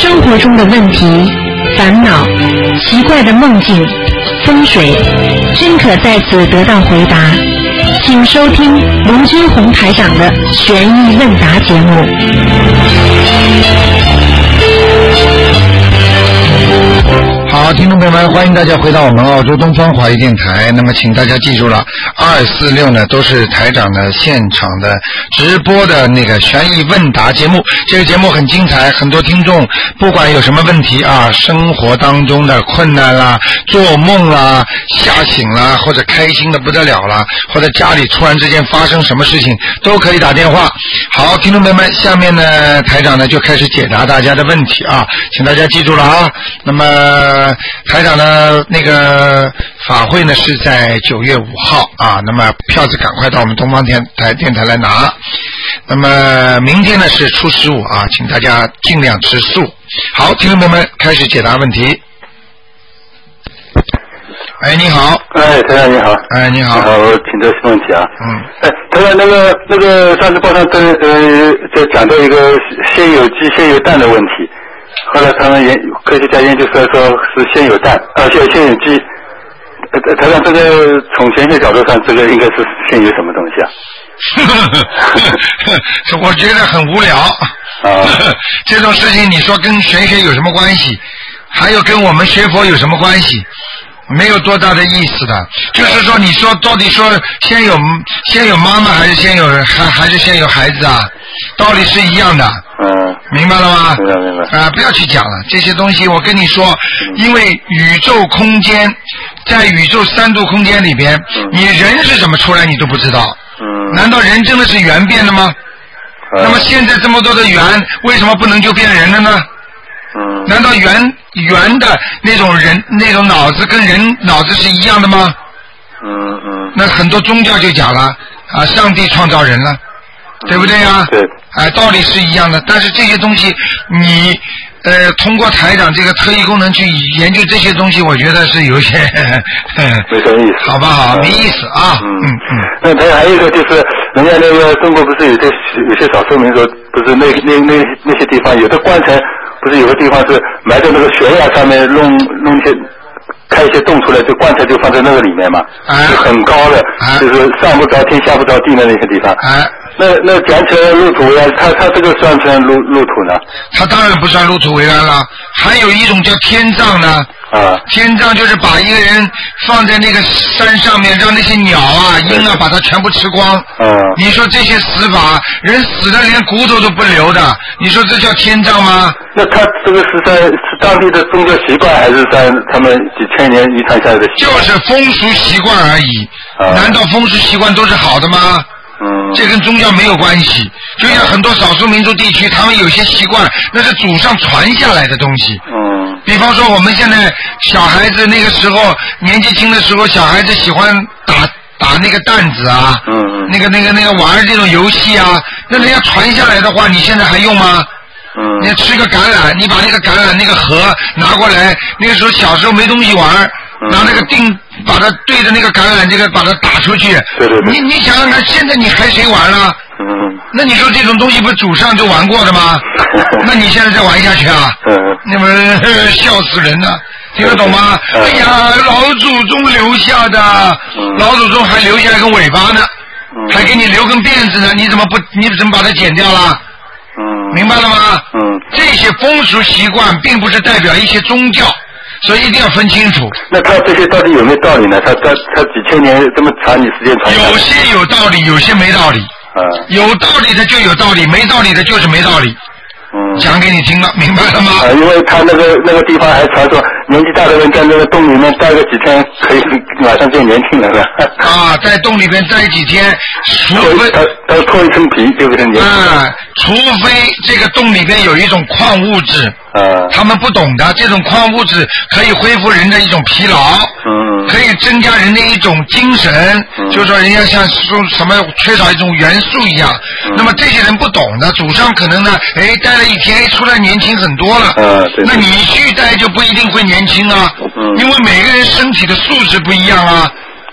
生活中的问题、烦恼、奇怪的梦境、风水，均可在此得到回答。请收听卢军红台长的悬疑问答节目。 好，听众朋友们，欢迎大家回到我们澳洲东方华语电台。那么请大家记住了，2、4、6呢都是台长的现场的直播的那个悬疑问答节目。这个节目很精彩，很多听众不管有什么问题啊，生活当中的困难啦、做梦啦、吓醒啦，或者开心的不得了啦，或者家里突然之间发生什么事情，都可以打电话。好，听众朋友们，下面呢台长呢就开始解答大家的问题啊，请大家记住了啊。那么台长的那个法会呢是在9月5号啊，那么票子赶快到我们东方电台来拿。那么明天呢是初15啊，请大家尽量吃素。好，听众朋友们，开始解答问题。哎，你好。 哎，台长你好。 哎，你好。 好，我请教问题啊。哎，台长那个上次报上就讲到一个先有鸡先有蛋的问题。后来他们科学家研究出来说是先有蛋，先有鸡。台长，这个从玄学角度上，这个应该是先有什么东西啊？ 我觉得很无聊。这种事情你说跟玄学有什么关系？还有跟我们学佛有什么关系？没有多大的意思的。就是说，你说到底说先有妈妈还是先有孩子啊？道理是一样的。明白了吗？明白。不要去讲了，这些东西我跟你说，因为宇宙空间，在宇宙3度空间里边，你人是怎么出来你都不知道。难道人真的是缘变的吗？那么现在这么多的缘，为什么不能就变人了呢？难道缘的那种人那种脑子跟人脑子是一样的吗？那很多宗教就讲了啊，上帝创造人了。对不对呀？对。道理是一样的，但是这些东西你通过台长这个特异功能去研究这些东西，我觉得是有些没什么意思， 好不好？没意思啊。 那台长还有一个就是，人家那个中国不是有些少数民族，不是那些地方有的棺材，不是有个地方是埋在那个悬崖上面弄一些。开一些洞出来，就棺材就放在那个里面嘛，就很高的，就是上不着天下不着地的那些地方。那讲起来入土为安，他这个算不算入土呢？ 他当然不算入土为安了。还有一种叫天葬呢。天葬就是把一个人放在那个山上面，让那些鸟啊、鹰啊把它全部吃光。你说这些死法，人死的连骨头都不留的，你说这叫天葬吗？ 那他这个是当地的宗教习惯，还是在他们几千年遗传下来的习惯？ 就是风俗习惯而已。难道风俗习惯都是好的吗？这跟宗教没有关系。就像很多少数民族地区，他们有些习惯，那是祖上传下来的东西。比方说我们现在小孩子那个时候年纪轻的时候，小孩子喜欢打那个弹子啊，那个玩这种游戏啊，那人家传下来的话，你现在还用吗？你吃个橄榄，你把那个橄榄那个核拿过来，那个时候小时候没东西玩，拿那个把它对着那个橄榄这个把它打出去。你想想看，现在你还谁玩了？那你说这种东西不是祖上就玩过的吗？那你现在再玩下去啊？那么笑死人了，听得懂吗？哎呀，老祖宗留下的，老祖宗还留下一根尾巴呢，还给你留根辫子呢，你怎么把它剪掉了？明白了吗？这些风俗习惯并不是代表一些宗教，所以一定要分清楚。 那他这些到底有没有道理呢？他几千年这么长的时间传下来， 有些有道理，有些没道理。有道理的就有道理，没道理的就是没道理。讲给你听了，明白了吗？ 因为他那个地方还传说，年纪大的人在那个洞里面待个几天，可以马上变年轻人了。 在洞里面待几天，除非他脱一层皮就变年轻人。 除非这个洞里面有一种矿物质，他们不懂的，这种矿物质可以恢复人的一种疲劳，可以增加人的一种精神，就是说人家像说什么缺少一种元素一样。那么这些人不懂的，祖上可能呢，待了一天，出来年轻很多了。那你去待就不一定会年轻啊，因为每个人身体的素质不一样啊。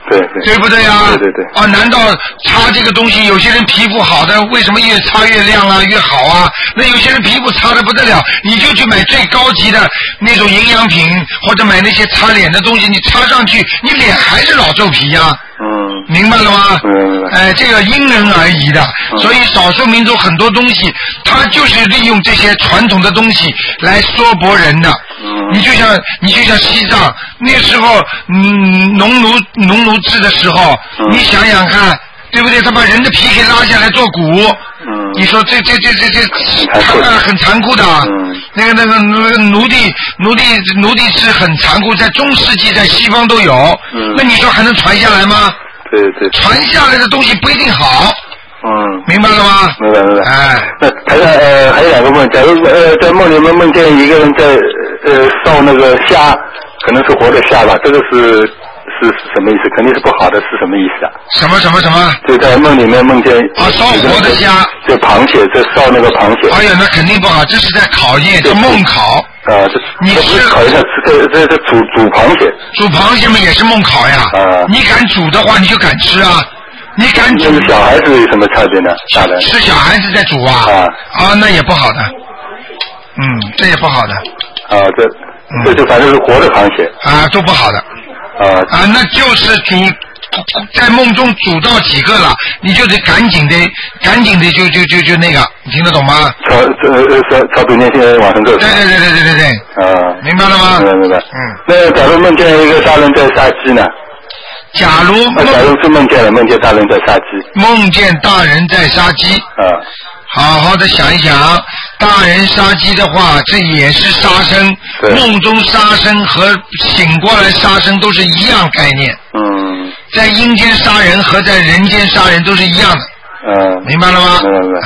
对不对啊？ 对。 啊，难道擦这个东西，有些人皮肤好的，为什么越擦越亮啊，越好啊？那有些人皮肤差的不得了，你就去买最高级的那种营养品，或者买那些擦脸的东西，你擦上去，你脸还是老皱皮呀。明白了吗？这个因人而异的，所以少数民族很多东西，它就是利用这些传统的东西来缩薄人的。你就像西藏那时候，农奴制的时候，你想想看，对不对？他把人的皮给拉下来做鼓，你说这很残酷的。那个奴隶是很残酷，在中世纪在西方都有。那你说还能传下来吗？ 对， 传下来的东西不一定好。明白了吗？ 明白。那还有两个问，假如在梦里面梦见一个人在烧那个虾，可能是活的虾吧，这个是什么意思？肯定是不好的，是什么意思啊？ 什么？ 就在梦里面梦见烧活的虾， 就螃蟹，在烧那个螃蟹。 哎呀，那肯定不好，这是在考验，叫梦考。你不是考验这煮螃蟹。 煮螃蟹嘛也是梦考呀。你敢煮的话，你就敢吃啊。你敢煮？ 那小孩子有什么差别呢？大人是小孩子在煮啊。那也不好的。这也不好的。这就反正是活的螃蟹。都不好的。那就是在梦中煮到几个了，你就得赶紧的就那个，你听得懂吗？超度念经往生咒。对。明白了吗？ 明白。那假如梦见一个大人在杀鸡呢？ 假如是梦见大人在杀鸡。 梦见大人在杀鸡。好好的想一想，大人杀鸡的话，这也是杀生。梦中杀生和醒过来杀生都是一样概念。在阴间杀人和在人间杀人都是一样的。明白了吗？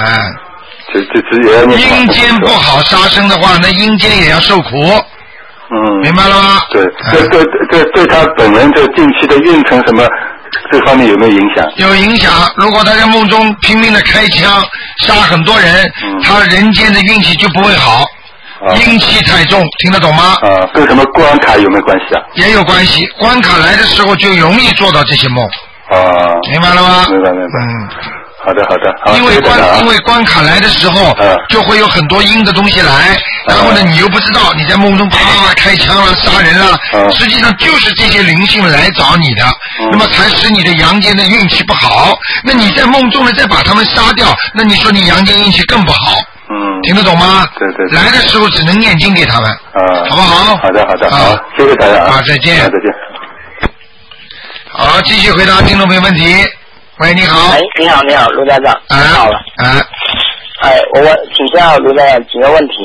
阴间不好杀生的话，那阴间也要受苦。明白了吗？ 对他本人的近期的运程什么这方面有没有影响？ 有影响。如果他在梦中拼命的开枪杀很多人，他人间的运气就不会好。阴气太重，听得懂吗？ 跟什么关卡有没有关系啊？ 也有关系，关卡来的时候就容易做到这些梦。明白了吗？ 明白。好的。 因为关卡来的时候，就会有很多阴的东西来，然后呢，你又不知道，你在梦中啪开枪了、杀人了，实际上就是这些灵性来找你的，那么才使你的阳间的运气不好。那你在梦中呢，再把他们杀掉，那你说你阳间运气更不好。听得懂吗？ 对。 来的时候只能念经给他们，好不好？ 好的。好，谢谢大家啊！ 再见。好，继续回答听众朋友问题。喂，你好。 你好，卢台长。好了。我请教卢台长几个问题。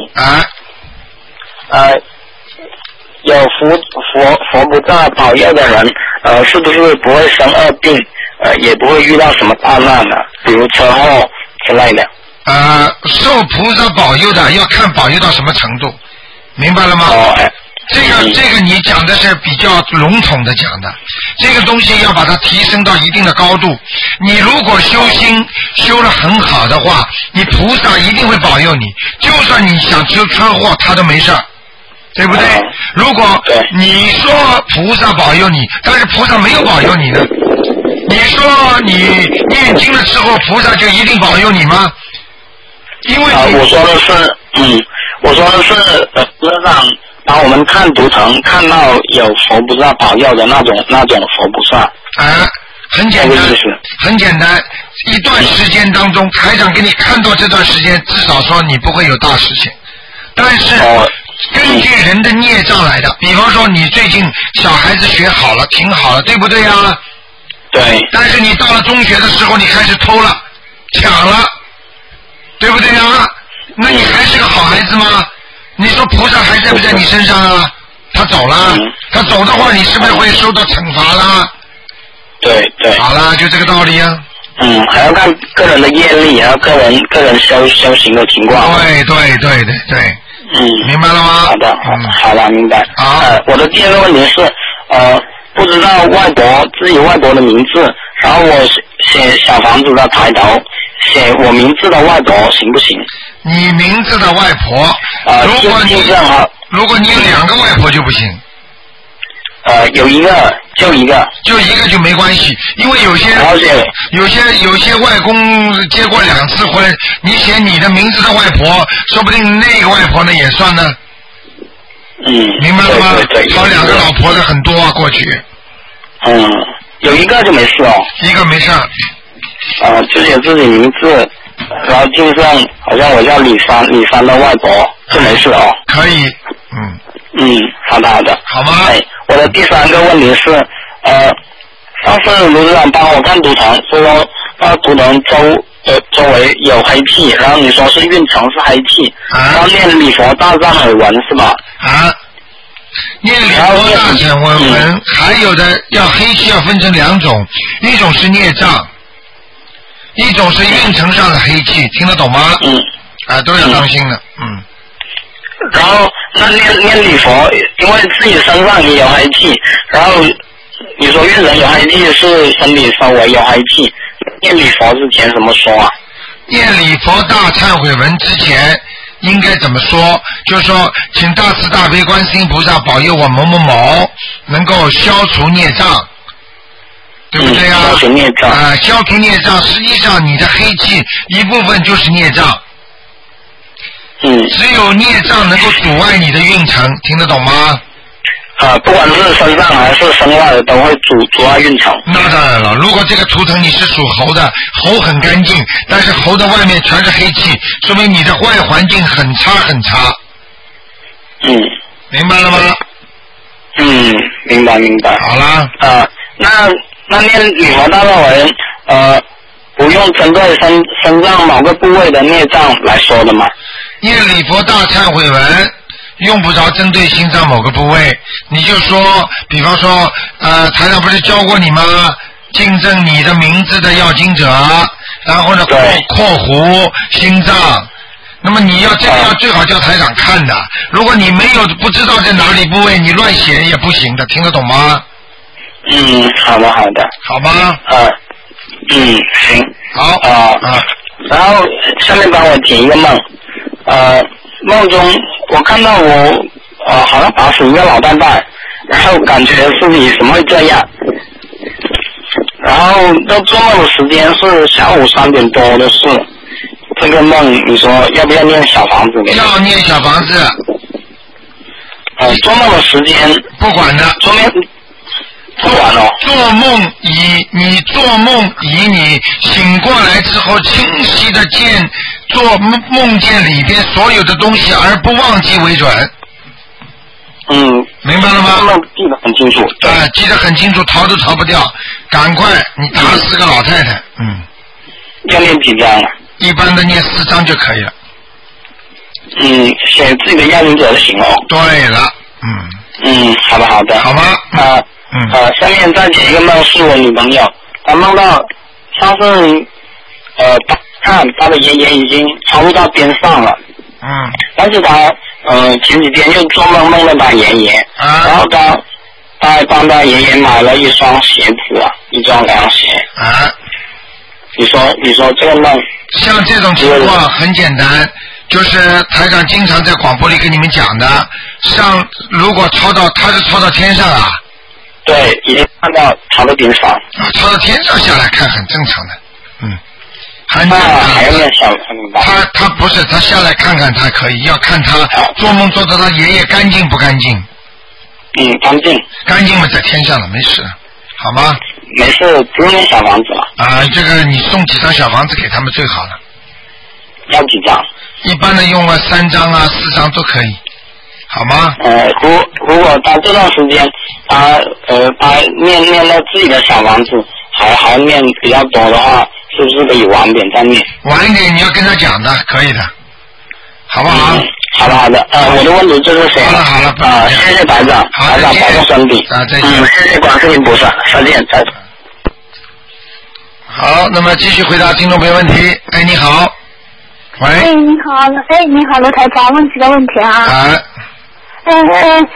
有佛菩萨保佑的人，是不是不会生恶病，也不会遇到什么大难呢？比如车祸之类的。 受菩萨保佑的要看保佑到什么程度，明白了吗？这个你讲的是比较笼统的讲的，这个东西要把它提升到一定的高度。你如果修心修得很好的话，你菩萨一定会保佑你，就算你想出车祸他都没事儿，对不对？如果你说菩萨保佑你，但是菩萨没有保佑你呢，你说你念经的时候菩萨就一定保佑你吗？因为我说的是让当我们看图腾看到有佛菩萨保佑的那种佛菩萨。 很简单，一段时间当中台长给你看到这段时间，至少说你不会有大事情，但是根据人的孽障来的。比方说你最近小孩子学好了挺好了，对不对啊？ 对。 但是你到了中学的时候你开始偷了抢了，对不对啊？那你还是个好孩子吗？你说菩萨还在不在你身上啊？他走了，他走的话你是不是会受到惩罚啦？ 对。 好了，就这个道理啊。 还要看个人的业力，还有个人修行的情况。 对。明白了吗？ 好了，明白。我的第二个问题是，不知道自己外婆的名字，然后我写小房子的抬头，写我名字的外婆行不行？ 你名字的外婆，如果你有2个外婆就不行。 有一个，就一个就没关系，因为有些外公结过2次婚，你写你的名字的外婆，说不定那个外婆呢也算呢。明白了吗？找2个老婆的很多啊，过去。 有一个就没事哦。 一个没事。 就写自己名字，然后就像好像我叫李三的外婆就没事哦。 可以。 好的。 好吗？ 我的第3个问题是，上次卢局长帮我看图腾，说图腾周围有黑气，然后你说是运程是黑气，然后念礼佛大忏悔文是吧？ 念礼佛大忏悔文，还有的要黑气要分成2种，一种是孽障，一种是运程上的黑气，听得懂吗？都要当心的。 然后那念礼佛，因为自己身上也有黑气，然后你说运程有黑气是身体周围有黑气，念礼佛之前怎么说啊？ 念礼佛大忏悔文之前应该怎么说？就是说，请大慈大悲观世音菩萨保佑我某某某能够消除孽障，对不对啊？ 消除孽障。 消除孽障，实际上你的黑气一部分就是孽障。只有孽障能够阻碍你的运程，听得懂吗？ 不管是身上还是身外的都会阻碍运程。 那当然了，如果这个图腾你是属猴的，猴很干净，但是猴的外面全是黑气，说明你的外环境很差很差。明白了吗？ 明白。 好了。 那念礼佛大忏悔文，不用针对身上某个部位的孽障来说的吗？ 念礼佛大忏悔文用不着针对心脏某个部位，你就说，比方说，台长不是教过你吗？竞争你的名字的要经者，然后呢，括弧心脏。那么你要这个要最好叫台长看的，如果你没有不知道在哪里部位，你乱写也不行的，听得懂吗？ 好的。 好吗？ 行。 好。 然后下面帮我解一个梦。梦中我看到我好像打死一个老太太，然后感觉自己怎么会这样？然后到做梦的时间是下午3点多的事。这个梦你说要不要念小房子？ 要念小房子。 做梦的时间不管的。 不管哦。 做梦以你醒过来之后清晰的见做梦见里边所有的东西而不忘记为准。明白了吗？ 记得很清楚。 记得很清楚，逃都逃不掉。赶快，你打死个老太太。 要念几张啊？ 一般的念4张就可以了。 写自己的要经者就行了。对了。 好的。 好吗？ 下面再解一个梦，是我女朋友，她梦到上次她的爷爷已经超入到边上了。但是她前几天又做梦梦到她爷爷，然后她还帮她爷爷买了一双鞋子一双凉鞋。你说这个梦？ 像这种情况很简单，就是台长经常在广播里跟你们讲的，如果他是超到天上啊。 对，已经看到超到边上。 超到天上下来看很正常的。很正常。 还要念小他不是他下来看看他可以，要看他做梦做到他爷爷干净不干净。 干净。 干净嘛，在天上了，没事，好吗？ 没事，不用念小房子了。 这个你送几张小房子给他们最好了。 要几张？ 一般的用3张4张都可以，好吗？ 如果他这段时间他念到自己的小房子还念比较多的话，是不是可以晚点再念？ 晚一点你要跟他讲的，可以的，好不好？ 好的。我的问题就是谁？ 好了。 谢谢台长，台长保重身体。 再见。 谢谢观世音菩萨，再见。 好，那么继续回答听众朋友问题。你好。喂。 你好，罗台长，问几个问题啊。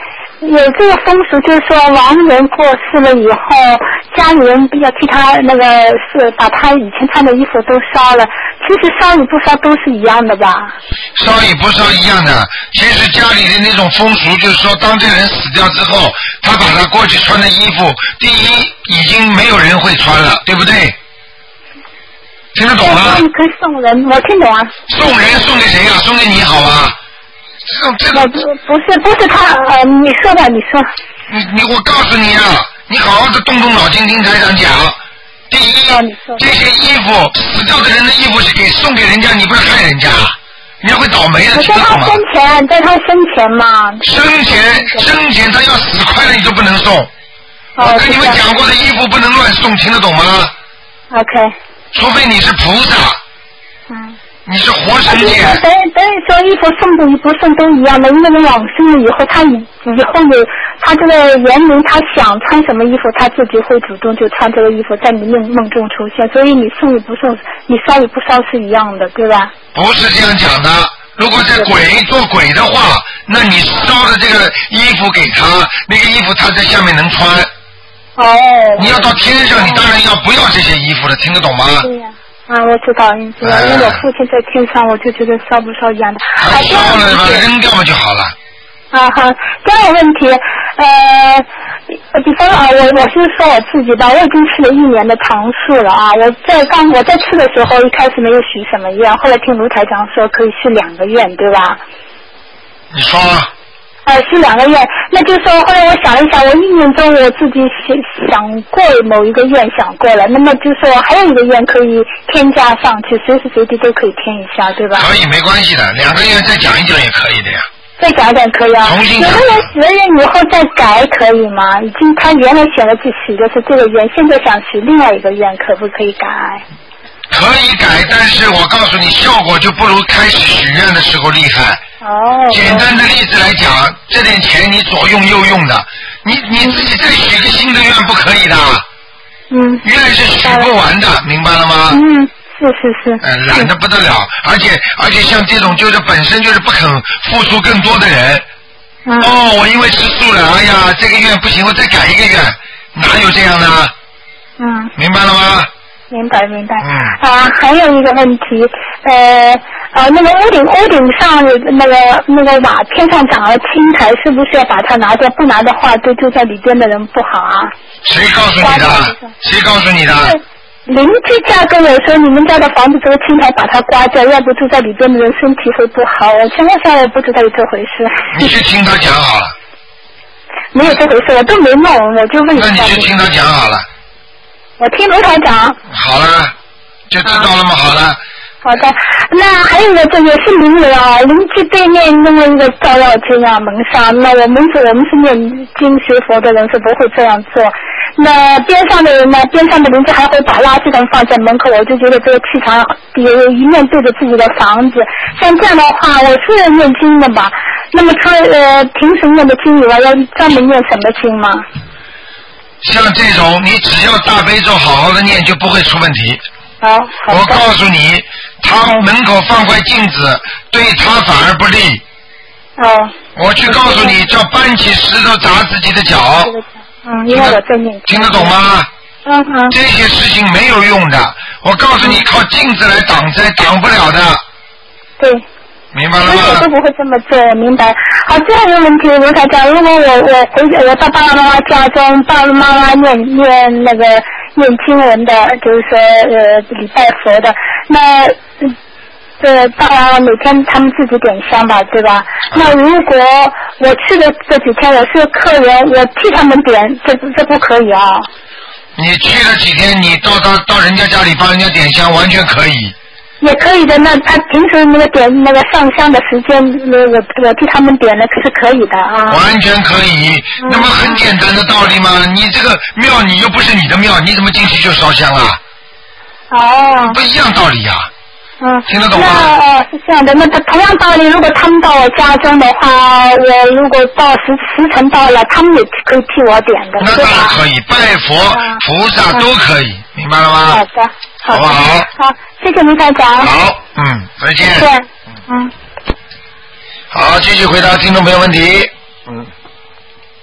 有这个风俗，就是说亡人过世了以后，家里人要替他那个是把他以前穿的衣服都烧了。其实烧与不烧都是一样的吧？ 烧与不烧一样的。其实家里的那种风俗，就是说，当这个人死掉之后，他把他过去穿的衣服，第一已经没有人会穿了，对不对？听得懂吗？ 你可以送人，我听懂啊。 送人送给谁呀？送给你好吧？这个不是他你说吧，你说。 我告诉你啊，你好好的动动脑筋听台长讲。第一，这些衣服死掉的人的衣服是送给人家，你不是害人家，人家会倒霉的，听得懂吗？ 在他生前嘛。 生前他要死快了你都不能送。我跟你们讲过的衣服不能乱送，听得懂吗 ？OK。 除非你是菩萨。你是活神仙。 等于说衣服送的与不送都一样的，因为你往生了以后，他以后有他这个原灵，他想穿什么衣服，他自己会主动就穿这个衣服，在你梦中出现，所以你送与不送，你烧与不烧是一样的，对吧？ 不是这样讲的。如果在做鬼的话，那你烧的这个衣服给他，那个衣服他在下面能穿。你要到天上，你当然不要这些衣服了，听得懂吗？ 对呀。我知道，因为我父亲在天上，我就觉得烧不烧一样的。 烧了把它扔掉嘛就好了。 好，第二个问题，比方我是说我自己吧，我已经吃了1年的长素了啊。我在吃的时候，一开始没有许什么愿，后来听卢台长说可以许2个愿，对吧？ 你说。 许2个愿，那就是说，后来我想了一下，我1年中我自己想过某一个愿想过了，那么就是说还有一个愿可以添加上去，随时随地都可以添一下，对吧？ 可以，没关系的，2个愿再讲一讲也可以的呀。 再讲一讲可以啊。重新讲。有的人许了愿以后再改可以吗？已经他原来选了许的是这个愿，现在想许另外一个愿，可不可以改？ 可以改，但是我告诉你，效果就不如开始许愿的时候厉害。简单的例子来讲，这点钱你左用右用的，你自己再许个新的愿不可以的。愿是许不完的，明白了吗？ 是。 懒得不得了，而且像这种就是本身就是不肯付出更多的人。我因为吃素了，哎呀，这个愿不行，我再改一个愿，哪有这样的？明白了吗？ 明白。还有一个问题，那个屋顶上那个瓦天上长了青苔，是不是要把它拿掉？不拿的话，对住在里边的人不好啊。 谁告诉你的？ 邻居家跟我说，你们家的房子这个青苔把它刮掉，要不住在里边的人身体会不好。我现在我不知道有这回事。 你去听他讲好了。 没有这回事，我都没弄，我就问一下。 那你去听他讲好了。 我听卢台长。 好了，就知道了吗？好了。 好的，那还有一个这也是邻人啊，邻居对面弄了一个照妖镜啊，门上。那我们是念经学佛的人是不会这样做。那边上的人呢？边上的邻居还会把垃圾桶放在门口，我就觉得这个气场有一面对着自己的房子。像这样的话，我是念经的吧？那么平时念的经以外，要专门念什么经吗？ 像这种，你只要大悲咒好好的念，就不会出问题。我告诉你，他门口放块镜子，对他反而不利。我去告诉你，叫搬起石头砸自己的脚。 因为我在念。 听得懂吗？这些事情没有用的。我告诉你，靠镜子来挡灾，挡不了的。 对。 明白了吗？ 我都不会这么做，明白。好，最后一个问题，卢台长，如果我到爸爸妈妈家中，爸爸妈妈念那个念经文的，就是说礼拜佛的，那当然每天他们自己点香吧，对吧？那如果我去的这几天我是客人，我替他们点，这不可以啊？ 你去了几天，你到人家家里帮人家点香，完全可以。 也可以的，那他平时那个点那个上香的时间，我替他们点了，是可以的啊。 完全可以，那么很简单的道理嘛。你这个庙，你又不是你的庙，你怎么进去就烧香啊？不一样道理呀。听得懂吗？ 是这样的。那同样道理，如果他们到我家中的话，我如果到时辰到了，他们也可以替我点的。 那当然可以，拜佛、菩萨都可以，明白了吗？ 好的， 好不好？ 好，谢谢卢台长。 好，再见。 再见。 好，继续回答听众朋友问题。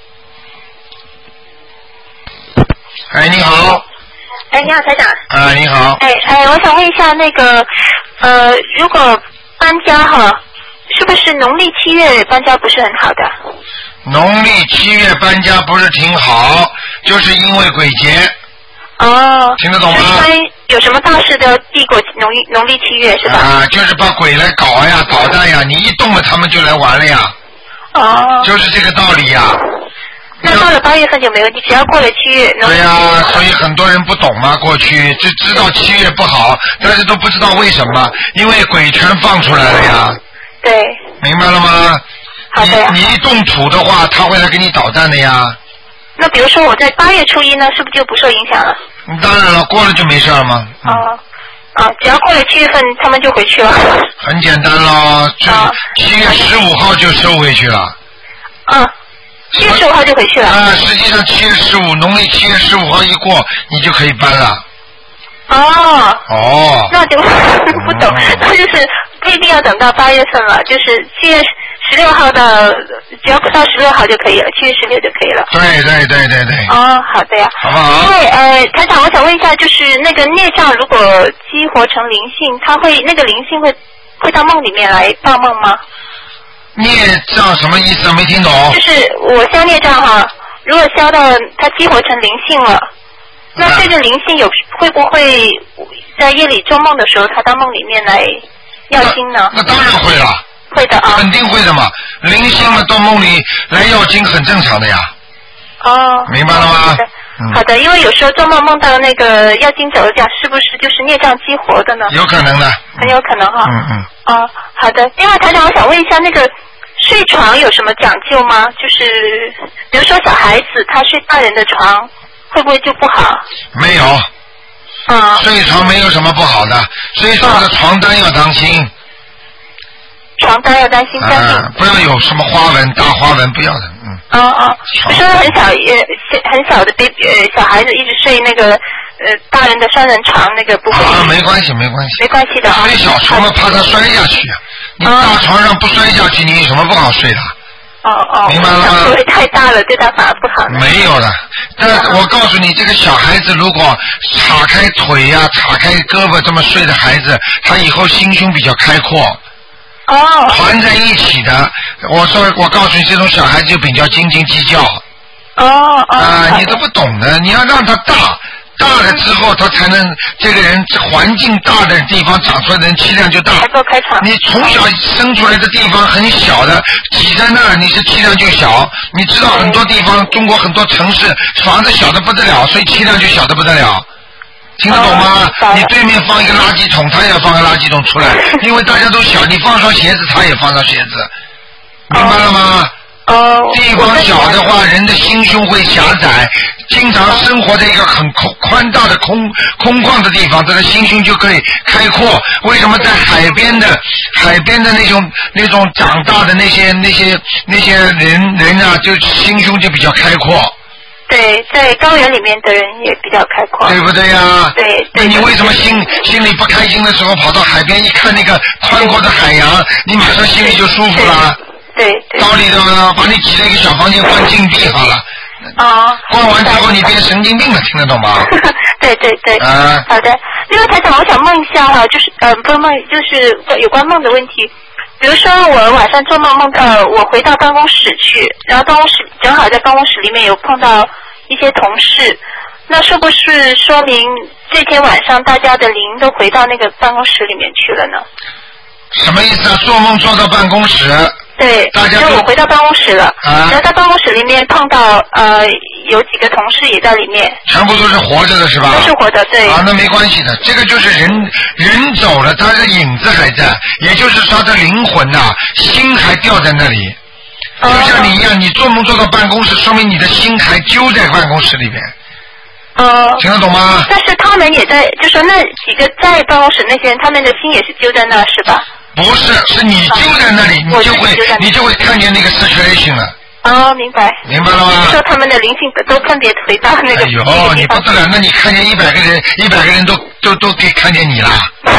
哎，你好。 哎，你好，台长。 啊，你好。 哎，我想问一下那个如果搬家哈，是不是农历7月搬家不是很好的？ 农历7月搬家不是挺好，就是因为鬼节。 哦。 听得懂吗？ 有什么大事都要避过农历7月是吧？ 啊，就是把鬼来搞呀、捣蛋呀，你一动了他们就来玩了呀。 哦。 就是这个道理呀。 那到了8月份就没问题，只要过了7月。 对呀，所以很多人不懂嘛，过去就知道7月不好，但是都不知道为什么，因为鬼全放出来了呀。 对。 明白了吗？ 好的。 你一动土的话，他会来给你捣蛋的呀。 那比如说我在8月初1呢，是不是就不受影响了？ 当然了，过了就没事了吗？ 只要过了7月份，他们就回去了。 很简单咯，就7月15号就收回去了。 7月15号就回去了。 实际上7月15，农历7月15号一过，你就可以搬了。 那就不懂，那就是不一定要等到8月份了，就是7月16号只要到16号就可以了，7月16就可以了。 对。 好的呀。 好不好？ 因为台长，我想问一下，就是那个孽障如果激活成灵性，那个灵性会到梦里面来报梦吗？ 孽障什么意思啊？没听懂。 就是我消孽障哈，如果消到它激活成灵性了，那这个灵性会不会在夜里做梦的时候，它到梦里面来要经呢？ 那当然会了。 会的啊。 肯定会的嘛，灵性嘛到梦里来要经很正常的呀。明白了吗？ 好的，因为有时候做梦梦到那个要经者讲，是不是就是孽障激活的呢？ 有可能的。 很有可能哈。好的。另外台长，我想问一下，那个睡床有什么讲究吗？就是比如说小孩子他睡大人的床，会不会就不好？ 没有。睡床没有什么不好的，睡床的床单要当心。 床单要担心干净。 不要有什么花纹、大花纹，不要的。 我说很小的 baby 小孩子一直睡那个大人的双人床，那个不会。 没关系的。睡小床嘛，怕他摔下去啊。你大床上不摔下去，你有什么不好睡的？明白了吗？ 会太大了，对他反而不好。 没有的，但我告诉你，这个小孩子如果岔开腿呀、岔开胳膊这么睡的孩子，他以后心胸比较开阔。团在一起的，我告诉你，这种小孩子就比较斤斤计较。你都不懂的，你要让他大了之后，他才能这个人环境大的地方长出来的人气量就大。你从小生出来的地方很小的，挤在那儿，你是气量就小。你知道很多地方，中国很多城市房子小的不得了，所以气量就小的不得了。听得懂吗？你对面放一个垃圾桶，他也要放个垃圾桶出来，因为大家都小，你放双鞋子，他也放双鞋子，明白了吗？地方小的话，人的心胸会狭窄，经常生活在一个很宽大的空旷的地方，他的心胸就可以开阔。为什么在海边的那种长大的那些人啊，就心胸就比较开阔。 对，在高原里面的人也比较开阔， 对不对呀？ 对。 那你为什么心里不开心的时候跑到海边一看那个宽阔的海洋，你马上心里就舒服了？ 对。 道理的嘛，把你挤在一个小房间关禁闭好了。关完之后你变神经病了，听得懂吗？ 对。好的。另外台长，我想问一下哈，就是不是梦，就是有关梦的问题。比如说我晚上做梦梦到我回到办公室去，然后办公室正好在办公室里面有碰到一些同事，那是不是说明这天晚上大家的灵都回到那个办公室里面去了呢？ 什么意思啊？做梦做到办公室？ 对，因为我回到办公室了，然后在办公室里面碰到有几个同事也在里面， 全部都是活着的是吧？ 都是活的，对。 那没关系的，这个就是人走了，他的影子还在，也就是说他的灵魂呐，心还吊在那里。就像你一样，你做梦做到办公室，说明你的心还揪在办公室里边。听得懂吗？ 但是他们也在，就说那几个在办公室那些人，他们的心也是揪在那，是吧？ 不是，是你揪在那里，你就会看见那个 situation 了。 明白。 明白了吗？ 说他们的灵性都分别回到那个。 你不得了，那你看见100个人都可以看见你了。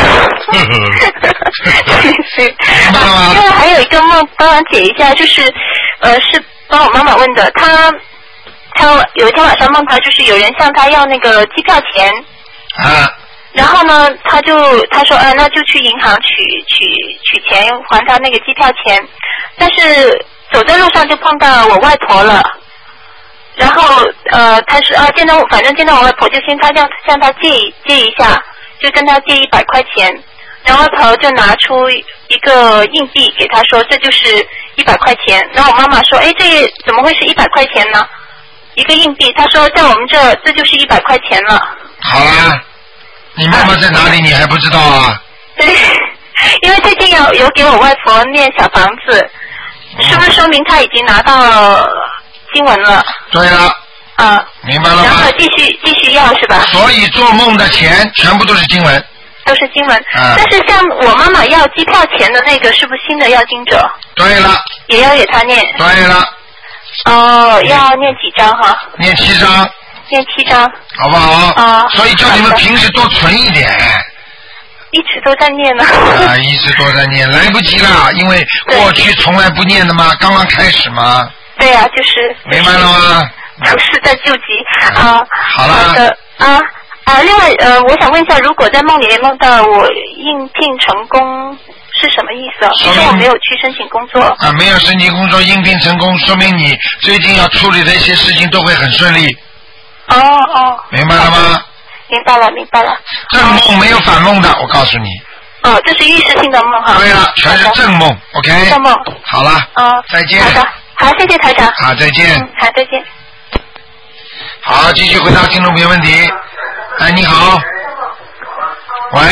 明白了吗？ 另外还有一个梦，帮我解一下，就是是帮我妈妈问的，她他有一天晚上梦他就是有人向他要那个机票钱。 啊。 然后呢，他说那就去银行取钱还他那个机票钱，但是走在路上就碰到我外婆了。然后他是反正见到我外婆就先向他借一下，就跟他借100块钱，然后外婆就拿出一个硬币给他说这就是100块钱，然后我妈妈说这怎么会是100块钱呢？一个硬币，他说在我们这就是100块钱了。 好了，你妈妈在哪里你还不知道啊？ 对，因为最近有给我外婆念小房子，是不是说明他已经拿到经文了？ 对了。明白了吗？ 然后继续要是吧？ 所以做梦的钱全部都是经文。 都是经文。但是像我妈妈要机票钱的那个，是不是新的要经者？ 对了。 也要给他念。 对了。 要念几张哈？ 念7张。 念7张。 好不好？所以叫你们平时多存一点。 一直都在念呢。 一直都在念，来不及了，因为过去从来不念的嘛，刚刚开始嘛。对啊，就是。 明白了吗？ 不是在救急好了。 好的另外我想问一下，如果在梦里面梦到我应聘成功是什么意思啊？因为我没有去申请工作。 没有申请工作应聘成功，说明你最近要处理的一些事情都会很顺利。明白了吗？ 明白了。 正梦没有反梦的，我告诉你。 这是预示性的梦哈。 对了，全是正梦 ，OK。 正梦。 好了。再见。 好的，好，谢谢台长。 好，再见。 好，再见。 好，继续回答听众朋友问题。你好。喂。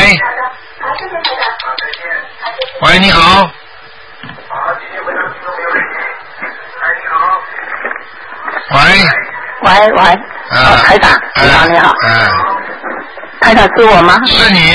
喂，你好。 喂。台长，你好。台长是我吗？ 是你。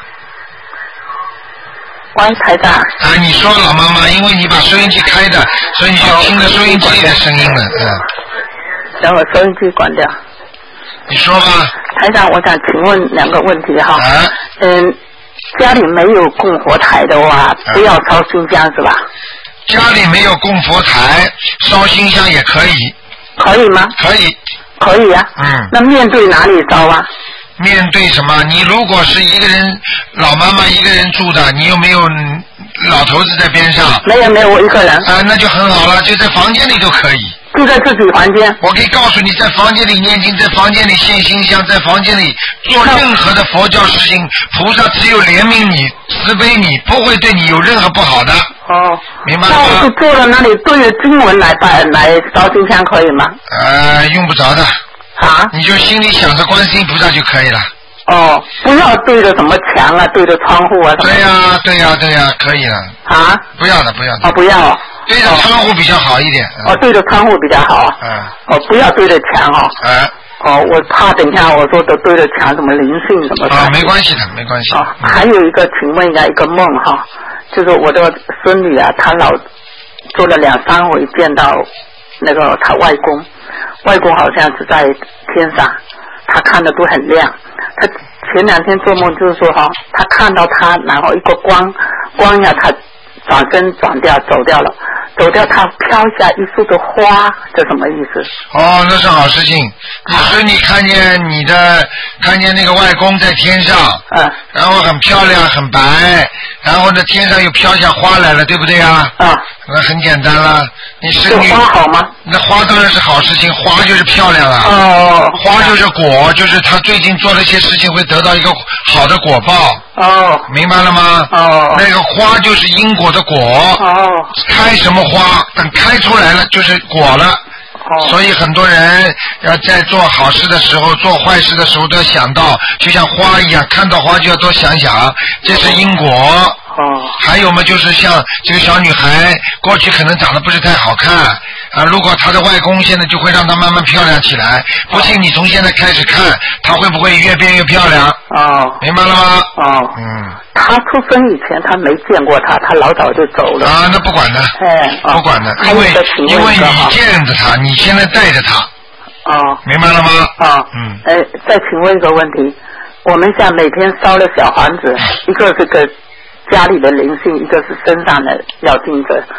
喂，台长。 你说老妈妈，因为你把收音机开的，所以你就听着收音机里的声音了。 等我收音机关掉。 你说吧。 台长，我想请问2个问题哈。家里没有供佛台的话，不要烧新香是吧？ 家里没有供佛台，烧新香也可以。 可以吗？ 可以。 可以啊。那面对哪里烧啊？ 面对什么？你如果是一个人，老妈妈一个人住的，你有没有老头子在边上？ 没有，我一个人。 那就很好了，就在房间里都可以。 住在自己房间。 我可以告诉你，在房间里念经，在房间里献心香，在房间里做任何的佛教事情，菩萨只有怜悯你、慈悲你，不会对你有任何不好的。明白了吗？ 那我是坐在那里对着经文来烧心香可以吗？ 用不着的。你就心里想着观世音菩萨就可以了。 不要对着什么墙啊，对着窗户啊。 对呀，可以了。不要的。 不要。 对着窗户比较好一点。 对着窗户比较好。不要对着墙我怕等一下我说的对着墙什么灵性什么的。 没关系的。 还有一个，请问一下一个梦就是我的孙女啊，她老做了2-3回见到那个她外公好像是在天上，她看的都很亮。她前2天做梦就是说她看到他，然后一个光呀，她转身转掉走掉了，她飘下一束的花，这什么意思？ 那是好事情。你说你看见那个外公在天上，然后很漂亮很白，然后呢天上又飘下花来了，对不对啊？那很简单了。你生女花好吗？ 那花当然是好事情，花就是漂亮了。花就是果，就是他最近做了一些事情会得到一个好的果报。明白了吗？那个花就是因果的果。开什么花，等开出来了就是果了。所以很多人要在做好事的时候，做坏事的时候都要想到，就像花一样，看到花就要多想想，这是因果。还有嘛，就是像这个小女孩，过去可能长得不是太好看如果她的外公现在就会让她慢慢漂亮起来。不信你从现在开始看，她会不会越变越漂亮？明白了吗？ 她出生以前她没见过她老早就走了。 那不管的。不管的，因为你见着她，你现在带着她。明白了吗？ 再请问一个问题，我们像每天烧了小房子，一个是个家里的灵性，一个是身上的要经者。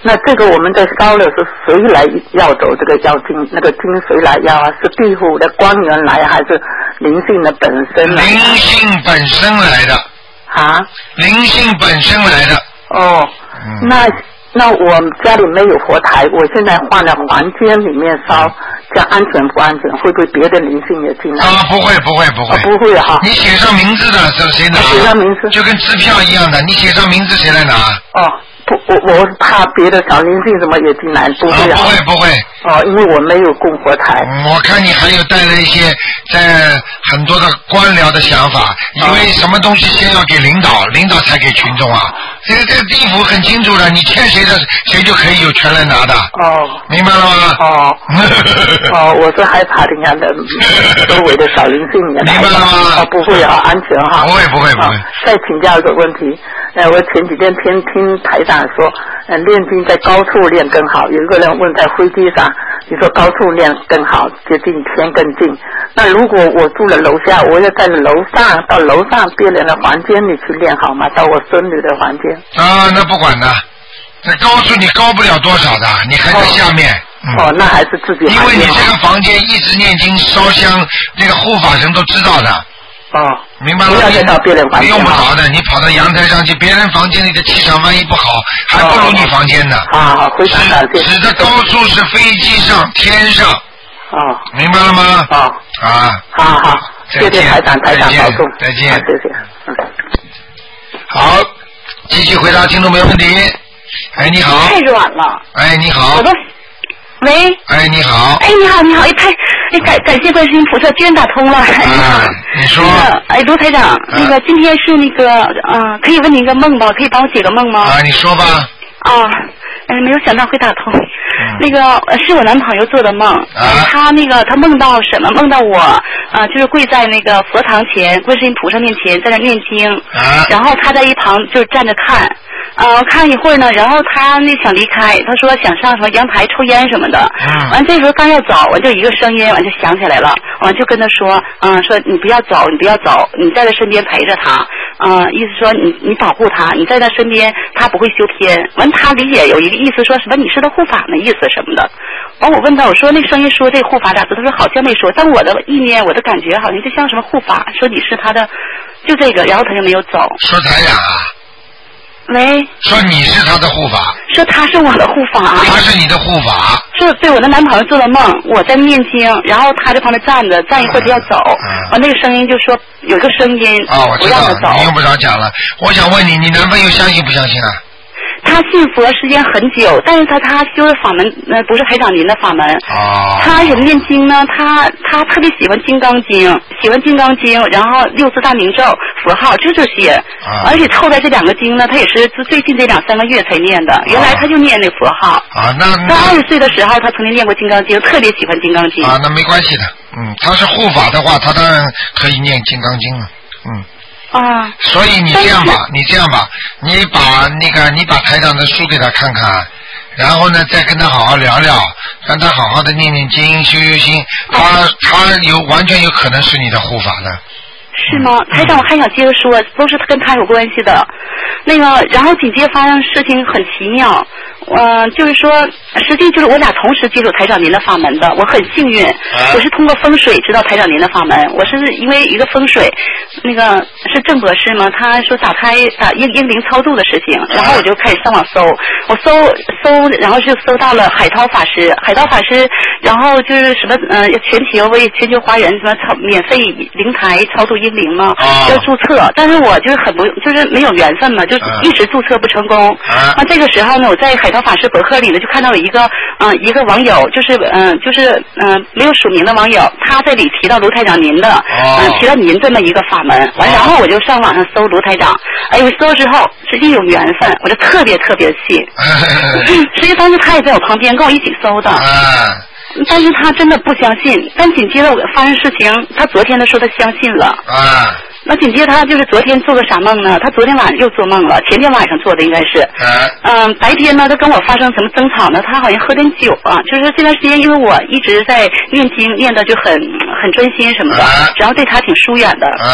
那这个我们在烧的是谁来要走这个要经，那个经谁来要啊？是地府的官员来，还是灵性的本身来？ 灵性本身来的。 啊？ 灵性本身来的。 哦，那我家里没有佛台，我现在换了房间里面烧，这样安全不安全？会不会别的灵性也进来？ 啊，不会。 不会哈。 你写上名字的，谁拿？ 写上名字就跟支票一样的，你写上名字谁来拿？ 哦。我怕别的小灵性什么也进来，不会啊？ 不会。 哦，因为我没有供佛台。 我看你还有带了一些在很多的官僚的想法，以为什么东西先要给领导，领导才给群众啊。这个地府很清楚的，你欠谁的，谁就可以有权来拿的。 哦， 明白了吗？ 我是害怕人家的周围的小灵性也来。 明白了吗？ 不会啊，安全哈。 不会。 再请教一个问题，我前几天听台长说，练经在高处练更好。有一个人问在飞机上，你说高处练更好，接近天更近。那如果我住了楼下，我要在到楼上别人的房间里去练好吗？到我孙女的房间。 啊，那不管的，在高处你高不了多少的，你还在下面。 那还是自己。 因为你这个房间一直念经烧香，那个护法神都知道的。明白了吗？ 不要再到别人房间。 用不着的，你跑到阳台上去，别人房间里的气场万一不好，还不如你房间呢。 好，非常感谢。 指的高处是飞机上、天上。明白了吗？ 好，谢谢台长保重。 再见。 谢谢。 好，继续回答听众没问题。哎，你好。 太软了。 哎，你好。 喂。 哎，你好。 哎，你好。感谢观世音菩萨，居然打通了。 你说。 卢台长，今天是可以问您一个梦吧？可以帮我解个梦吗？ 你说吧。 没有想到会打通。是我男朋友做的梦，他梦到什么？梦到我就是跪在那个佛堂前，观世音菩萨面前，在那念经，然后他在一旁就站着看。看一会儿呢，然后他想离开，他说想上什么阳台抽烟什么的。完这时候刚要走，完就一个声音，完就想起来了，完就跟他说，说你不要走，你在他身边陪着他，意思说你保护他，你在他身边，他不会修偏。完他理解有一个意思说什么你是他护法的意思什么的。完我问他，我说那声音说这护法俩字，他说好像没说，但我的意念我的感觉好像就像什么护法，说你是他的，就这个，然后他就没有走。 说台长啊。 喂， 说你是他的护法， 说他是我的护法， 他是你的护法， 说对我的男朋友做的梦，我在念经，然后他在旁边站着，站一会儿就要走，完那个声音就说有个声音， 我知道，你用不着讲了。我想问你，你男朋友相信不相信啊？ 他信佛时间很久，但是他修的法门不是台长您的法门。他也念经呢，他特别喜欢金刚经，然后六字大明咒佛号就这些。而且凑在这两个经呢，他也是最近这2-3个月才念的。原来他就念那佛号。在20岁的时候，他曾经念过金刚经，特别喜欢金刚经。 那没关系的。他是护法的话，他当然可以念金刚经了。所以你这样吧，你把台长的书给他看看，然后呢再跟他好好聊聊，让他好好的念念经，修心，他完全有可能是你的护法的。 是吗？台长，我还想接着说，都是跟他有关系的。然后紧接着发生事情很奇妙，就是说，实际就是我俩同时接触台长您的法门的，我很幸运，我是通过风水知道台长您的法门，我是因为一个风水，是郑博士吗？他说打英灵超度的事情，然后我就开始上网搜，我搜，然后就搜到了海涛法师，然后就是什么为全球华人什么免费灵台超度英灵嘛，要注册，但是我就是没有缘分嘛，就一直注册不成功。这个时候呢，我在海涛法师博客里呢就看到有一个网友，就是没有署名的网友，他在里提到卢台长您的，提到您这么一个法门，然后我就上网上搜卢台长，我搜之后实际有缘分，我就特别信。实际当时他也在我旁边跟我一起搜的。但是他真的不相信，但紧接着我发生事情，他昨天他说他相信了。那紧接着他就是昨天做个啥梦呢？他昨天晚上又做梦了，前天晚上做的应该是。白天呢，他跟我发生什么争吵呢？他好像喝点酒啊，就是这段时间因为我一直在念经，念的就很专心什么的，然后对他挺疏远的。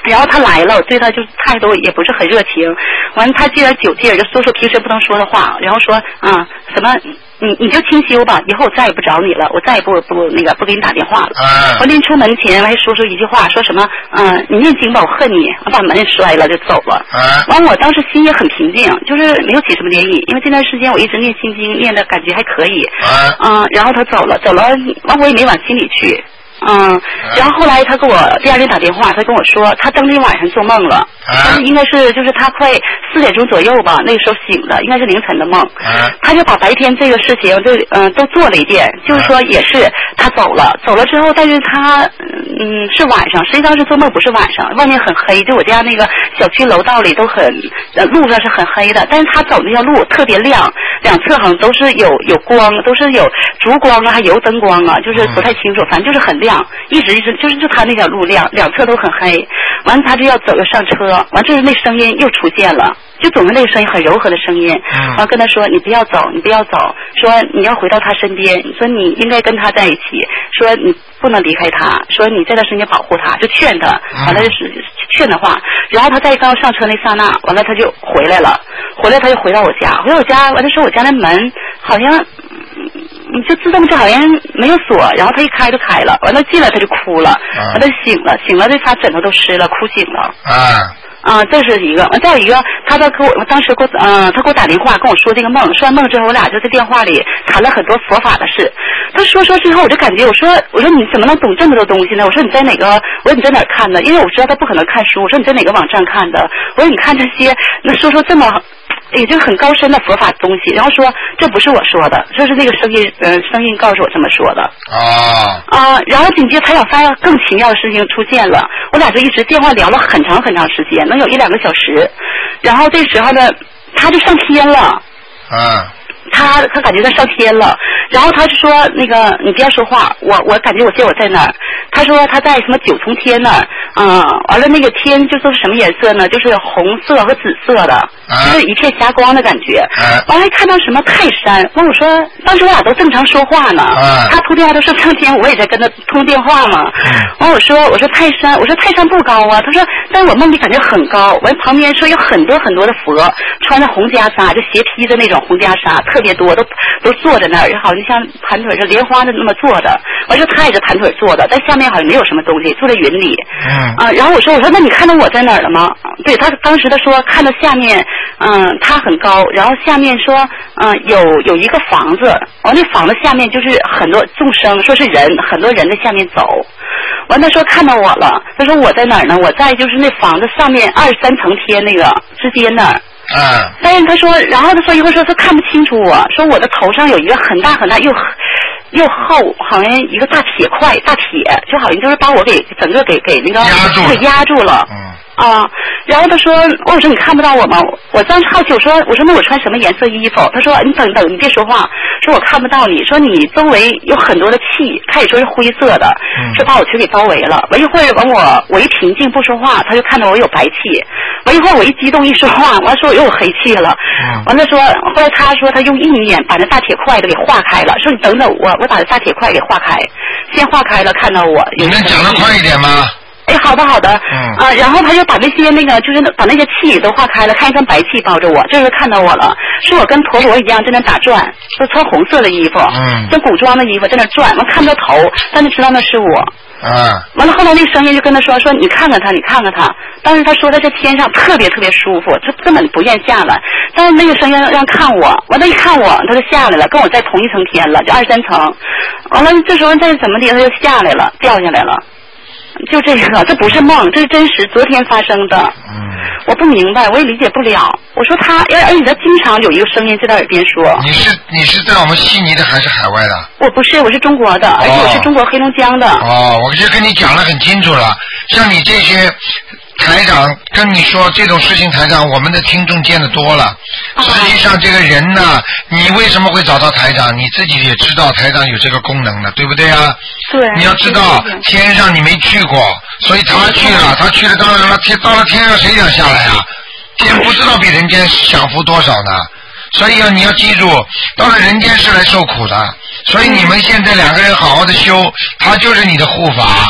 然后他来了，我对他就态度也不是很热情。完了，他借着酒劲儿就说平时不能说的话，然后说什么你就清修吧，以后我再也不找你了，我再也不给你打电话了。我临出门前我还说出一句话，说什么你念经吧，我恨你，我把门摔了就走了。完我当时心也很平静，就是没有起什么涟漪，因为这段时间我一直念心经，念的感觉还可以。然后他走了，完我也没往心里去。然后后来他给我第二天打电话，他跟我说他当天晚上做梦了，但是应该是就是他快4点钟左右吧，那个时候醒的，应该是凌晨的梦。他就把白天这个事情都做了一遍，就是说也是他走了之后，但是他是晚上，实际上是做梦不是晚上，外面很黑，就我家那个小区楼道里都很路上是很黑的，但是他走那条路特别亮，两侧好像都是有光，都是有烛光啊，还油灯光啊，就是不太清楚，反正就是很亮。一直就他那条路亮，两侧都很黑。完了他就要走要上车，完这时那声音又出现了，就总是那个声音很柔和的声音。完跟他说你不要走，说你要回到他身边，说你应该跟他在一起，说你不能离开他，说你在他身边保护他，就劝他。完了就是劝的话，然后他在刚上车那刹那，完了他就回来了，他就回到我家，完了说我家那门好像就自动就好像没有锁，然后他一开就开了，完了进来他就哭了，完了醒了这发枕头都湿了，哭醒了。这是一个。再有一个，他当时他给我打电话跟我说这个梦，说完梦之后，我俩就在电话里谈了很多佛法的事。他说之后，我就感觉我说你怎么能懂这么多东西呢？我说你在哪儿看的？因为我知道他不可能看书。我说你在哪个网站看的？我说你看这些，那说这么也就是很高深的佛法东西，然后说这不是我说的，这是那个声音告诉我这么说的。然后紧接着他要发现更奇妙的事情出现了，我俩就一直电话聊了很长很长时间，能有1-2个小时。然后这时候呢，他就上天了。他感觉他上天了，然后他就说那个你不要说话，我感觉我在那儿。他说他在什么9重天那儿，完了那个天就是什么颜色呢？就是红色和紫色的，就是一片霞光的感觉。完了还看到什么泰山，完我说当时我俩都正常说话呢，他通电话都说上天，我也在跟他通电话嘛。完我说泰山，我说泰山不高啊，他说但是我梦里感觉很高。完旁边说有很多很多的佛，穿着红袈裟，就斜披着那种红袈裟，特别多，都坐在那儿，好像像盘腿是莲花的那么坐着。完说他也是盘腿坐的，但下面好像没有什么东西，坐在云里。然后我说那你看到我在哪儿了吗？对，他当时他说看到下面，他很高，然后下面说有一个房子，完那房子下面就是很多众生，说是人，很多人在下面走。完他说看到我了，他说我在哪儿呢？我在就是那房子上面23层天那个之间那儿。但是他说，然后他说一会儿说他看不清楚我，说我的头上有一个很大很大又厚，好像一个大铁块，大铁，就好像就是把我给整个给那个压住了。然后他说，我说你看不到我吗？我当时好奇，我说那我穿什么颜色衣服？他说你等，你别说话，说我看不到你，说你周围有很多的气，他也说是灰色的，说把我全给包围了。完一会儿我一平静不说话，他就看到我有白气。完一会儿我一激动一说话，完说我又有黑气了。完了说，后来他说他用意念把那大铁块都给化开了，说你等等我把这大铁块给化开，先化开了看到我。 你能讲得快一点吗？ 好的。然后他就把那些就是把那些气都化开了，看一层白气包着我，这时候看到我了，是我跟陀螺一样在那打转，就穿红色的衣服，像古装的衣服在那转，完看不到头，但是知道那是我。完了后来那声音就跟他说你看看他，但是他说在这天上特别特别舒服，就根本不愿下来，但是那个声音让看我，完了一看我他就下来了，跟我在同一层天了，就23层。完了这时候再怎么的他就下来了，掉下来了。就这个，这不是梦，这是真实昨天发生的。我不明白，我也理解不了。我说他，而且他经常有一个声音在他耳边说。 你是在我们悉尼的还是海外的？ 我不是，我是中国的，而且我是中国黑龙江的。 我就跟你讲了很清楚了，像你这些台长跟你说这种事情，台长我们的听众见得多了。实际上这个人呢，你为什么会找到台长？你自己也知道台长有这个功能的，对不对啊？ 对。 你要知道天上你没去过，所以他去了，当然了，到了天上谁想下来啊？天不知道比人间享福多少呢。所以你要记住，到了人间是来受苦的。所以你们现在2个人好好的修，他就是你的护法。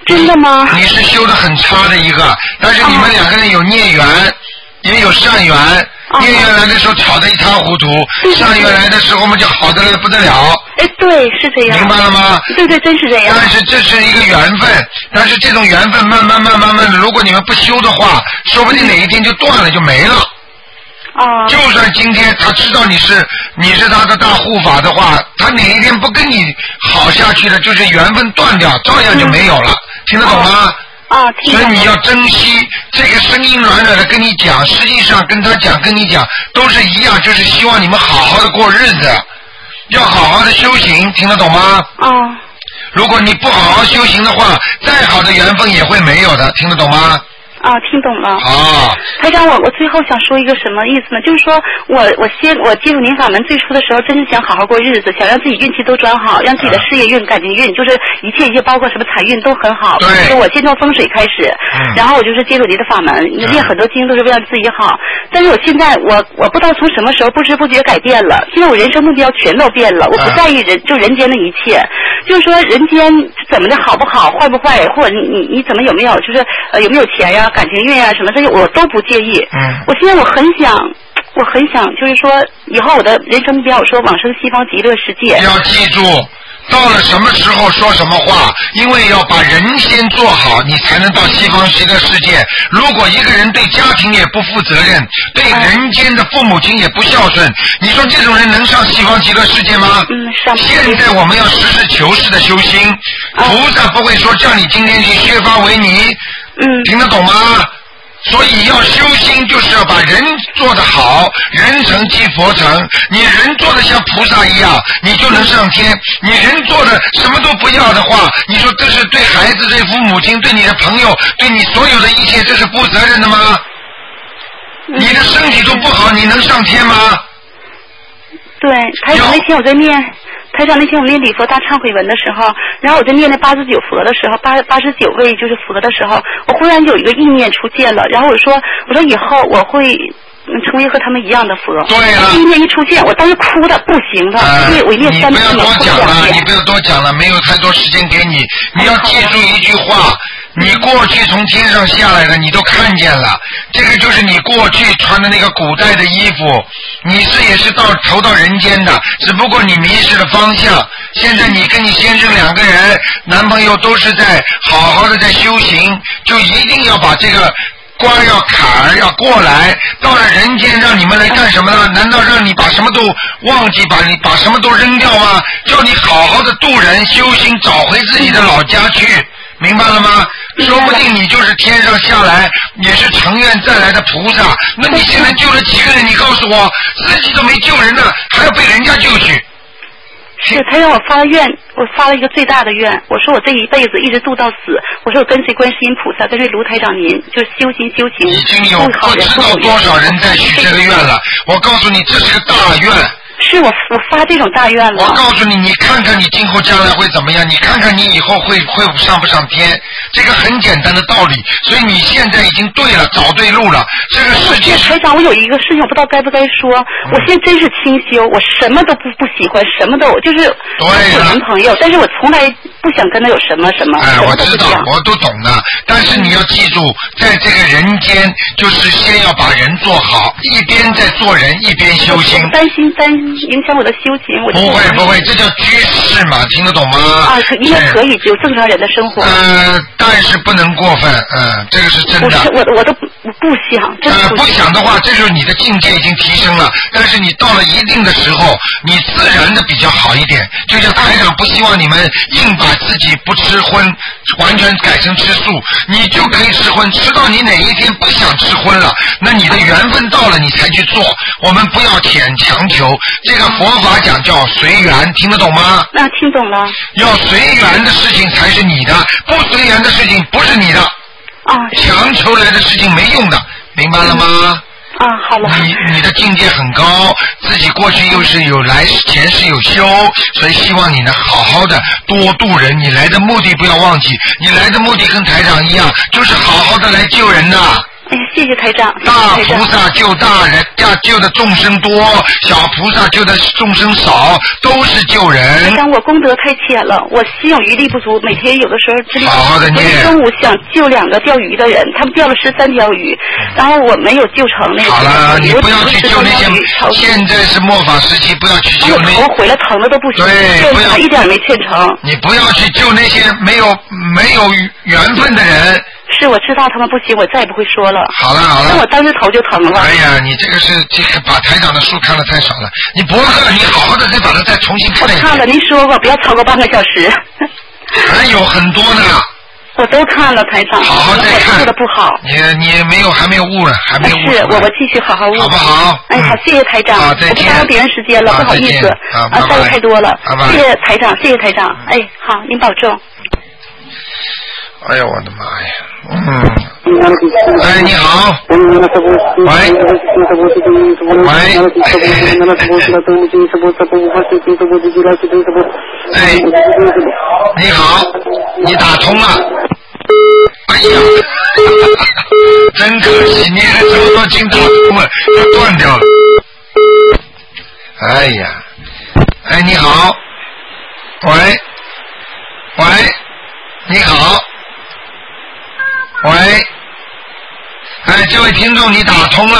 真的吗？ 你是修得很差的一个，但是你们两个人有孽缘，也有善缘。孽缘来的时候吵得一塌糊涂，善缘来的时候我们就好得不得了。 哎，对，是这样。 明白了吗？ 对，真是这样。 但是这是一个缘分，但是这种缘分慢慢的，如果你们不修的话，说不定哪一天就断了，就没了。就算今天他知道你是他的大护法的话，他哪一天不跟你好下去了，就是缘分断掉，照样就没有了。听得懂吗？所以你要珍惜这个声音软软的跟你讲，实际上跟你讲都是一样，就是希望你们好好的过日子，要好好的修行，听得懂吗？如果你不好好修行的话，再好的缘分也会没有的，听得懂吗？ 听懂了。台长，我最后想说一个什么意思呢？就是说我接触您法门最初的时候，真是想好好过日子，想让自己运气都转好，让自己的事业运、感情运，就是一切包括什么财运都很好。就是我先从风水开始，然后我就是接触您的法门，念很多经都是为了自己好。但是我现在我不知道从什么时候不知不觉改变了，现在我人生目标全都变了，我不在意人间的一切，就是说人间怎么的好不好、坏不坏，或者你怎么有没有，就是有没有钱呀、感情运啊什么这些我都不介意。我现在我很想，就是说以后我的人生目标，我说往生西方极乐世界。 要记住，到了什么时候说什么话，因为要把人先做好，你才能到西方极乐世界。如果一个人对家庭也不负责任，对人间的父母亲也不孝顺，你说这种人能上西方极乐世界吗？现在我们要实事求是的修心，菩萨不会说叫你今天去削发为尼。听得懂吗？所以要修心，就是要把人做得好，人成即佛成。你人做得像菩萨一样，你就能上天。你人做的什么都不要的话，你说这是对孩子、对父母亲、对你的朋友、对你所有的一切，这是负责任的吗？你的身体都不好，你能上天吗？ 对，台长那天我在念。台长那天我念礼佛大忏悔文的时候，然后我在念那89佛的时候，89位就是佛的时候，我忽然有一个意念出现了，然后我说以后我会成为和他们一样的佛。对了。意念一出现，我当时哭的不行了，因为我念3遍。你不要多讲了，你不要多讲了，没有太多时间给你。你要记住一句话。你过去从天上下来的，你都看见了，这个就是你过去穿的那个古代的衣服，你也是投到人间的，只不过你迷失了方向。现在你跟你先生两个人，男朋友都是在好好的在修行，就一定要把这个关要坎要过来，到了人间让你们来干什么呢？难道让你把什么都忘记，把什么都扔掉吗？叫你好好的度人修行，找回自己的老家去。明白了吗？说不定你就是天上下来，也是成愿再来的菩萨。那你现在救了几个人？你告诉我，自己都没救人呢，还要被人家救去。是他让我发愿，我发了一个最大的愿，我说我这一辈子一直度到死，我说我跟随观世音菩萨，跟随卢台长您，就是修行修行。已经有不知道多少人在许这个愿了，我告诉你，这是个大愿。是我发这种大愿了。我告诉你，你看看你今后将来会怎么样？你看看你以后会上不上天？这个很简单的道理。所以你现在已经对了，找对路了。这个世界。台长，我有一个事情，我不知道该不该说。我现在真是清修，我什么都不喜欢，什么都就是有男朋友，但是我从来不想跟他有什么。哎，我知道，我都懂的。但是你要记住，在这个人间，就是先要把人做好，一边在做人，一边修行。担心影响我的修行。不会，这叫居士嘛，听得懂吗？应该可以有正常人的生活。但是不能过分，这个是真的。我都不想。不想的话，这就是你的境界已经提升了。但是你到了一定的时候，你自然的比较好一点。就像台长不希望你们硬把自己不吃荤，完全改成吃素，你就可以吃荤，吃到你哪一天不想吃荤了，那你的缘分到了，你才去做。我们不要强求。这个佛法讲叫随缘，听得懂吗？听懂了。要随缘的事情才是你的，不随缘的事情不是你的。强求来的事情没用的，明白了吗？好了。你的境界很高，自己过去又是有来，前世有修，所以希望你能好好的多度人。你来的目的不要忘记，你来的目的跟台长一样，就是好好的来救人的。谢谢谢台长。 大菩萨救大人，救的众生多，小菩萨救的众生少，都是救人。 台长，我功德太浅了，我心有余力不足，每天有的时候真的。 好好的念。 我中午想救2个钓鱼的人，他们钓了13条鱼，然后我没有救成那个。 好了，你不要去救那些。现在是末法时期，不要去救那些。 头回来疼的都不行。 对，不要一点没欠成。 你不要去救那些没有缘分的人。 是我知道他们不行，我再也不会说了。 好了， 但我当时头就疼了。 哎呀，你这个把台长的书看的太少了。你博客，你好好的再把它再重新看一遍。 我看了，您说过不要超过半个小时。 还有很多呢。 我都看了，台长。 好好再看。 做的不好。 你还没有悟了，还没有悟。 是，我继续好好悟。 好不好？ 哎，好，谢谢台长。 好，再见。 我不耽误别人时间了，不好意思。耽误太多了。谢谢台长，谢谢台长。哎，好，您保重。 哎呀，我的妈呀！哎，你好。喂。哎，你好，你打通了。哎呀，真可惜，你还这么多经打通了，它断掉了。哎呀，哎，你好。喂，你好。喂，哎，这位听众，你打通了。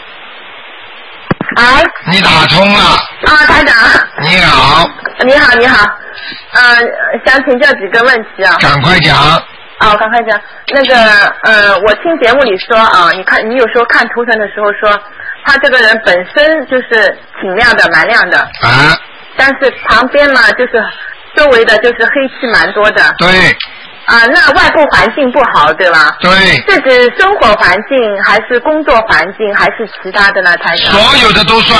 哎。 你打通了。 啊，台长。 你好。 你好。想请教几个问题啊。 赶快讲。 赶快讲。那个我听节目里说啊，你有时候看图腾的时候说，他这个人本身就是挺亮的，蛮亮的。 啊。 但是旁边嘛，就是周围的就是黑气蛮多的。 对。 那外部环境不好，对吧？ 对。 是指生活环境，还是工作环境，还是其他的呢？台长。 所有的都算。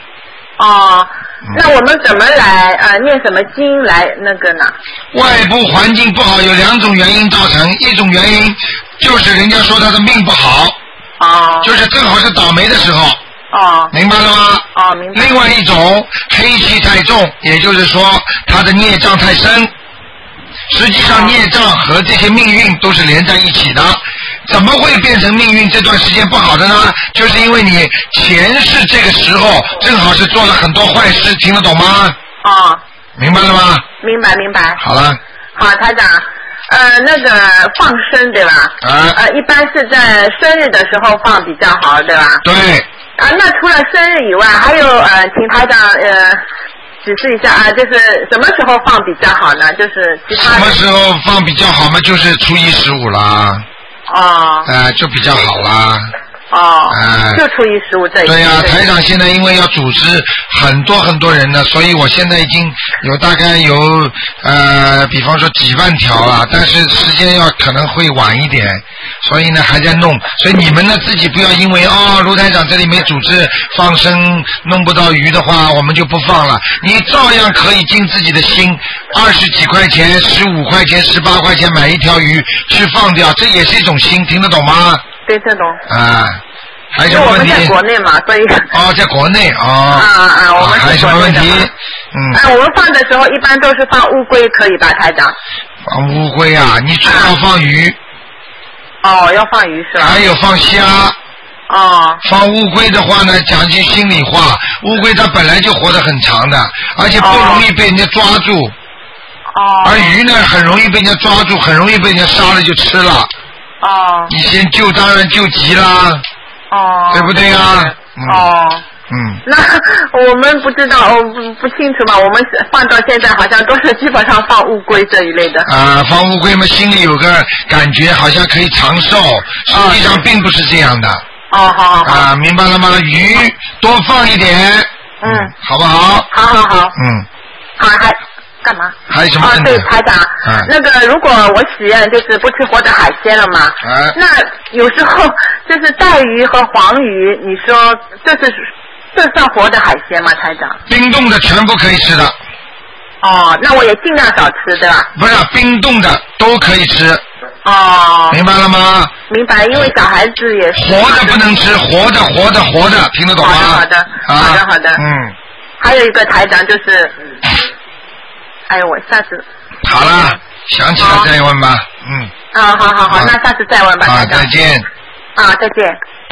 那我们怎么来念什么经来那个呢？ 外部环境不好有2种原因造成，一种原因就是人家说他的命不好。就是正好是倒霉的时候。明白了吗？ 明白。 另外一种黑气太重，也就是说他的孽障太深。实际上孽障和这些命运都是连在一起的，怎么会变成命运这段时间不好的呢？就是因为你前世这个时候正好是做了很多坏事，听得懂吗？明白了吗？ 明白。 好了。 好，台长，那个放生对吧？一般是在生日的时候放比较好，对吧？ 对。 那除了生日以外，还有请台长指示一下就是什么时候放比较好呢？就是其他。什么时候放比较好嘛？就是初一15啦。就比较好啦。 就初一15这一。 对呀，台长现在因为要组织很多人呢，所以我现在已经大概有比方说几万条了，但是时间可能会晚一点，所以呢还在弄。所以你们呢自己不要因为卢台长这里没组织放生，弄不到鱼的话，我们就不放了。你照样可以尽自己的心，20几块钱、15块钱、18块钱买一条鱼去放掉，这也是一种心，听得懂吗？ 对，听懂。 还有什么问题？ 因为我们在国内嘛，所以。 在国内我们还有什么问题？ 我们放的时候一般都是放乌龟，可以吧，台长？ 放乌龟啊，你最好放鱼。 要放鱼是吧？ 还有放虾。放乌龟的话呢，讲句心里话，乌龟它本来就活得很长的，而且不容易被人家抓住。而鱼呢，很容易被人家抓住，很容易被人家杀了就吃了。你先救，当然救急啦。对不对啊？ 那我们不知道，不清楚嘛。我们放到现在好像都是基本上放乌龟这一类的。 放乌龟嘛，心里有个感觉，好像可以长寿，实际上并不是这样的。好。明白了吗？鱼多放一点。好不好？ 好。好，还干嘛？ 还有什么问题？ 对，台长，那个如果我许愿就是不吃活的海鲜了嘛，那有时候就是带鱼和黄鱼，你说这算活的海鲜吗，台长？ 冰冻的全部可以吃的。 那我也尽量少吃，对吧？ 不是，冰冻的都可以吃。明白了吗？ 明白，因为小孩子也是。 活的不能吃，活的，听得懂吗？ 好的。还有一个台长就是。我下次好了，想起来再问吧。 好，那下次再问吧。 再见。 再见。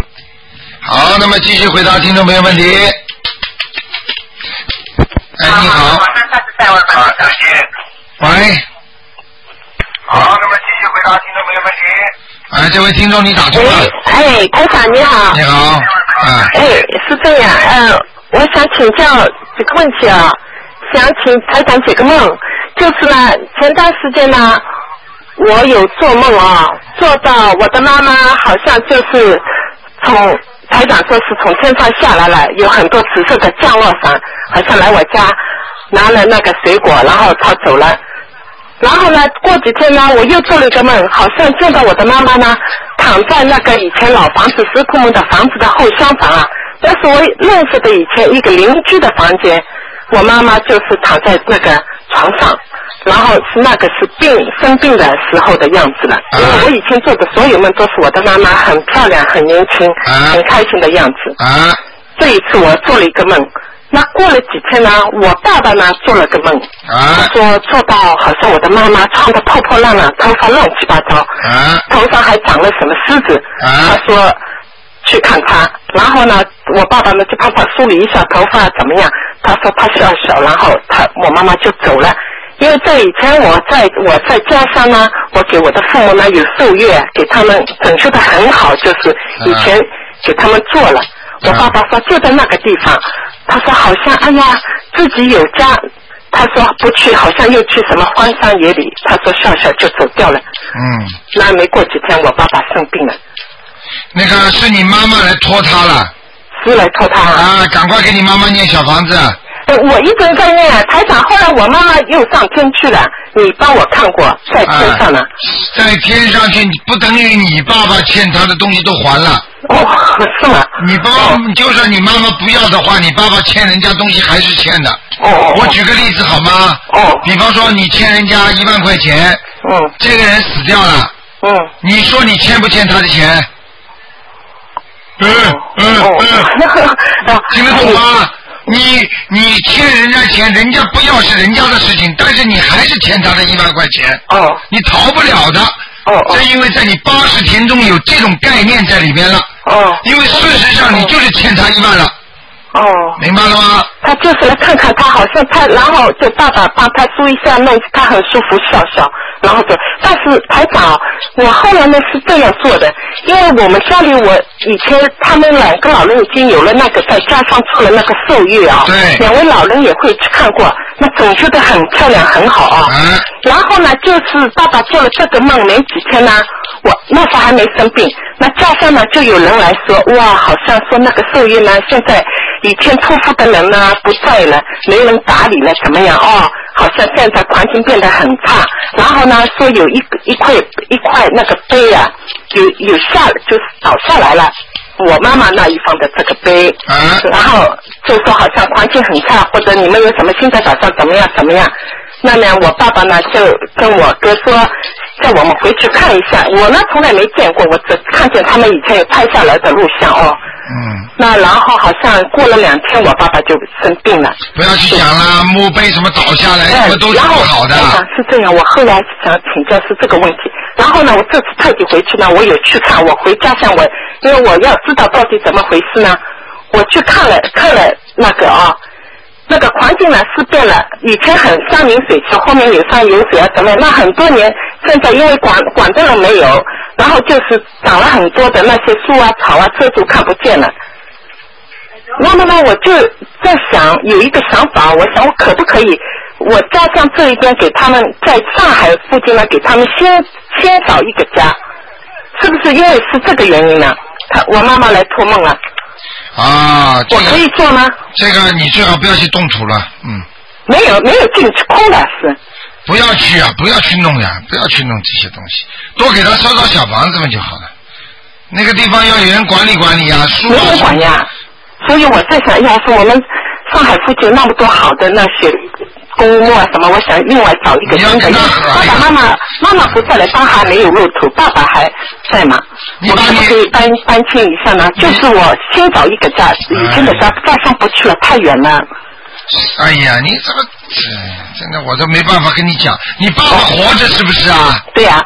好，那么继续回答听众朋友问题。哎，你好。喂。好，那么继续回答听众朋友问题。哎，这位听众你打通了。 哎，台长你好。 你好。 哎，是这样，我想请教几个问题啊，想请台长解个梦，就是呢，前段时间呢，我有做梦啊，做到我的妈妈好像就是从台长说是从天上下来了，有很多紫色的降落伞，好像来我家拿了那个水果，然后她走了。然后呢，过几天呢，我又做了一个梦，好像见到我的妈妈呢，躺在那个以前老房子石库门的房子的后厢房啊，那是我认识的以前一个邻居的房间。我妈妈就是躺在那个床上，然后是那个是生病的时候的样子了。因为我以前做的所有梦都是我的妈妈很漂亮、很年轻、很开心的样子。这一次我做了一个梦。那过了几天呢，我爸爸呢做了个梦，他说做到好像我的妈妈穿得破破烂烂，头发乱七八糟，头上还长了什么虱子，他说去看他，然后呢，我爸爸呢就帮他梳理一下头发怎么样，他说他笑笑，然后我妈妈就走了。因为在以前我在家乡呢，我给我的父母呢有寿月，给他们整修的很好，就是以前给他们做了。我爸爸说就在那个地方，他说好像哎呀自己有家，他说不去，好像又去什么荒山野岭，他说笑笑就走掉了。那没过几天我爸爸生病了。 那个是你妈妈来拖他了？ 是来拖他了。 赶快给你妈妈念小房子。 我一直在念台长，后来我妈妈又上天去了，你帮我看过在天上呢。 在天上去不等于你爸爸欠他的东西都还了。 是吗？ 就算你妈妈不要的话，你爸爸欠人家东西还是欠的。我举个例子好吗？比方说你欠人家1万块钱，这个人死掉了，你说你欠不欠他的钱？听得懂吗？你欠人家钱，人家不要是人家的事情，但是你还是欠他的1万块钱，你逃不了的。这因为在你80田中有这种概念在里边了。因为事实上你就是欠他1万了。明白了吗？ 他就是来看看他，好像他，然后就爸爸帮他梳一下，弄他很舒服，笑笑，然后就。但是台长，我后来呢是这样做的，因为我们家里我以前他们2个老人已经有了那个在家乡做了那个寿月啊，对，2位老人也会去看过，那整修的很漂亮，很好啊。然后呢，就是爸爸做了这个梦没几天呢，我那时候还没生病，那家乡呢就有人来说，哇，好像说那个寿月呢现在。以前托付的人呢不在了，没人打理了，怎么样？好像现在环境变得很差。然后呢，说有一块那个碑啊，有就是倒下来了。我妈妈那一方的这个碑，然后就说好像环境很差，或者你们有什么新的打算，怎么样？那么我爸爸呢就跟我哥说，叫我们回去看一下。我呢从来没见过，我只看见他们以前有拍下来的录像那然后好像过了2天，我爸爸就生病了。 不要去想了，墓碑什么倒下来，什么都是不好的。 是这样，我后来想请教是这个问题。然后呢，我这次特地回去呢，我有去看。我回家乡因为我要知道到底怎么回事呢，我去看了那个那个环境呢是变了，以前很山明水秀，后面有山有水啊怎么样？那很多年，现在因为管的人没有，然后就是长了很多的那些树啊草啊遮住看不见了。那么呢，我就在想有一个想法，我想我可不可以，我家乡这一边给他们在上海附近呢，给他们先找一个家，是不是因为是这个原因呢？我妈妈来托梦了。我可以做吗？ 这个你最好不要去动土了， 没有进去空的是。 不要去啊，不要去弄呀，不要去弄这些东西，多给他烧小房子嘛就好了。那个地方要有人管理呀， 没人管呀。所以我在想，要是我们上海附近那么多好的那些公墓啊什么，我想另外找一个新的。妈妈不在了，当还没有入土，爸爸还在嘛？我可不可以搬迁一下呢？就是我先找一个家，以前的家乡不去了，太远了。 哎呀，你怎么真的我都没办法跟你讲，你爸爸活着是不是啊？ 对呀。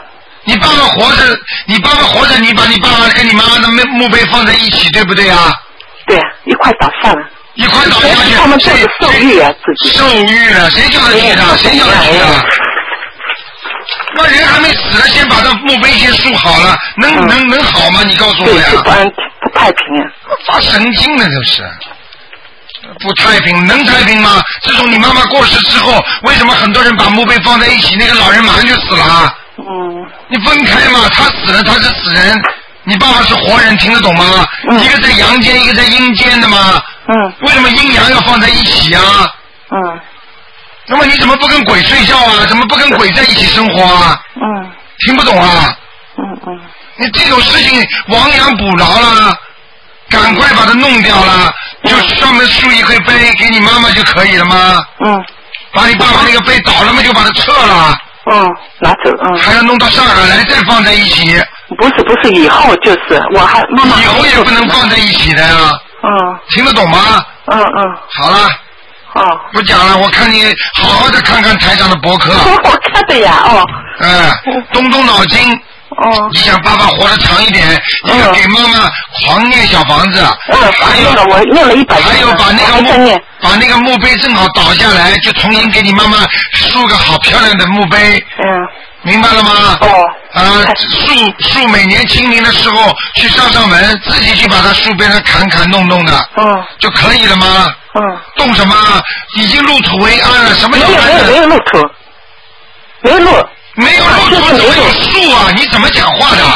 你爸爸活着，你把你爸爸跟你妈妈的墓碑放在一起，对不对啊？ 对，一块倒下了。 一块倒下去。 他们这是受孕啊，自己。 受孕了，谁叫他去的？谁叫他去的？那人还没死呢，先把这墓碑先竖好了，能好吗？你告诉我呀。 对，不太平啊。 发神经了，这是。不太平，能太平吗？自从你妈妈过世之后，为什么很多人把墓碑放在一起，那个老人马上就死了？你分开嘛，他死了，他是死人，你爸爸是活人，听得懂吗？一个在阳间，一个在阴间的嘛。为什么阴阳要放在一起啊？那么你怎么不跟鬼睡觉啊？怎么不跟鬼在一起生活啊？听不懂啊？你这种事情亡羊补牢了，赶快把它弄掉了，就专门竖一块碑给你妈妈就可以了吗？把你爸爸那个碑倒了嘛，就把它撤了。 拿走。 还要弄到上海来再放在一起。 不是，以后就是我还妈妈。 以后也不能放在一起的呀。听得懂吗？好了。不讲了，我看你好好的看看台长的博客。 我看的呀， 动动脑筋。你想爸爸活得长一点，一个给妈妈狂念小房子，还有我念了100， 还有把那个墓碑正好倒下来，就重新给你妈妈竖个好漂亮的墓碑。明白了吗？树每年清明的时候去上门，自己去把它树边上砍弄的，就可以了吗？动什么？已经入土为安了，什么叫没有入土，没有入土怎么有树啊？你怎么讲话的？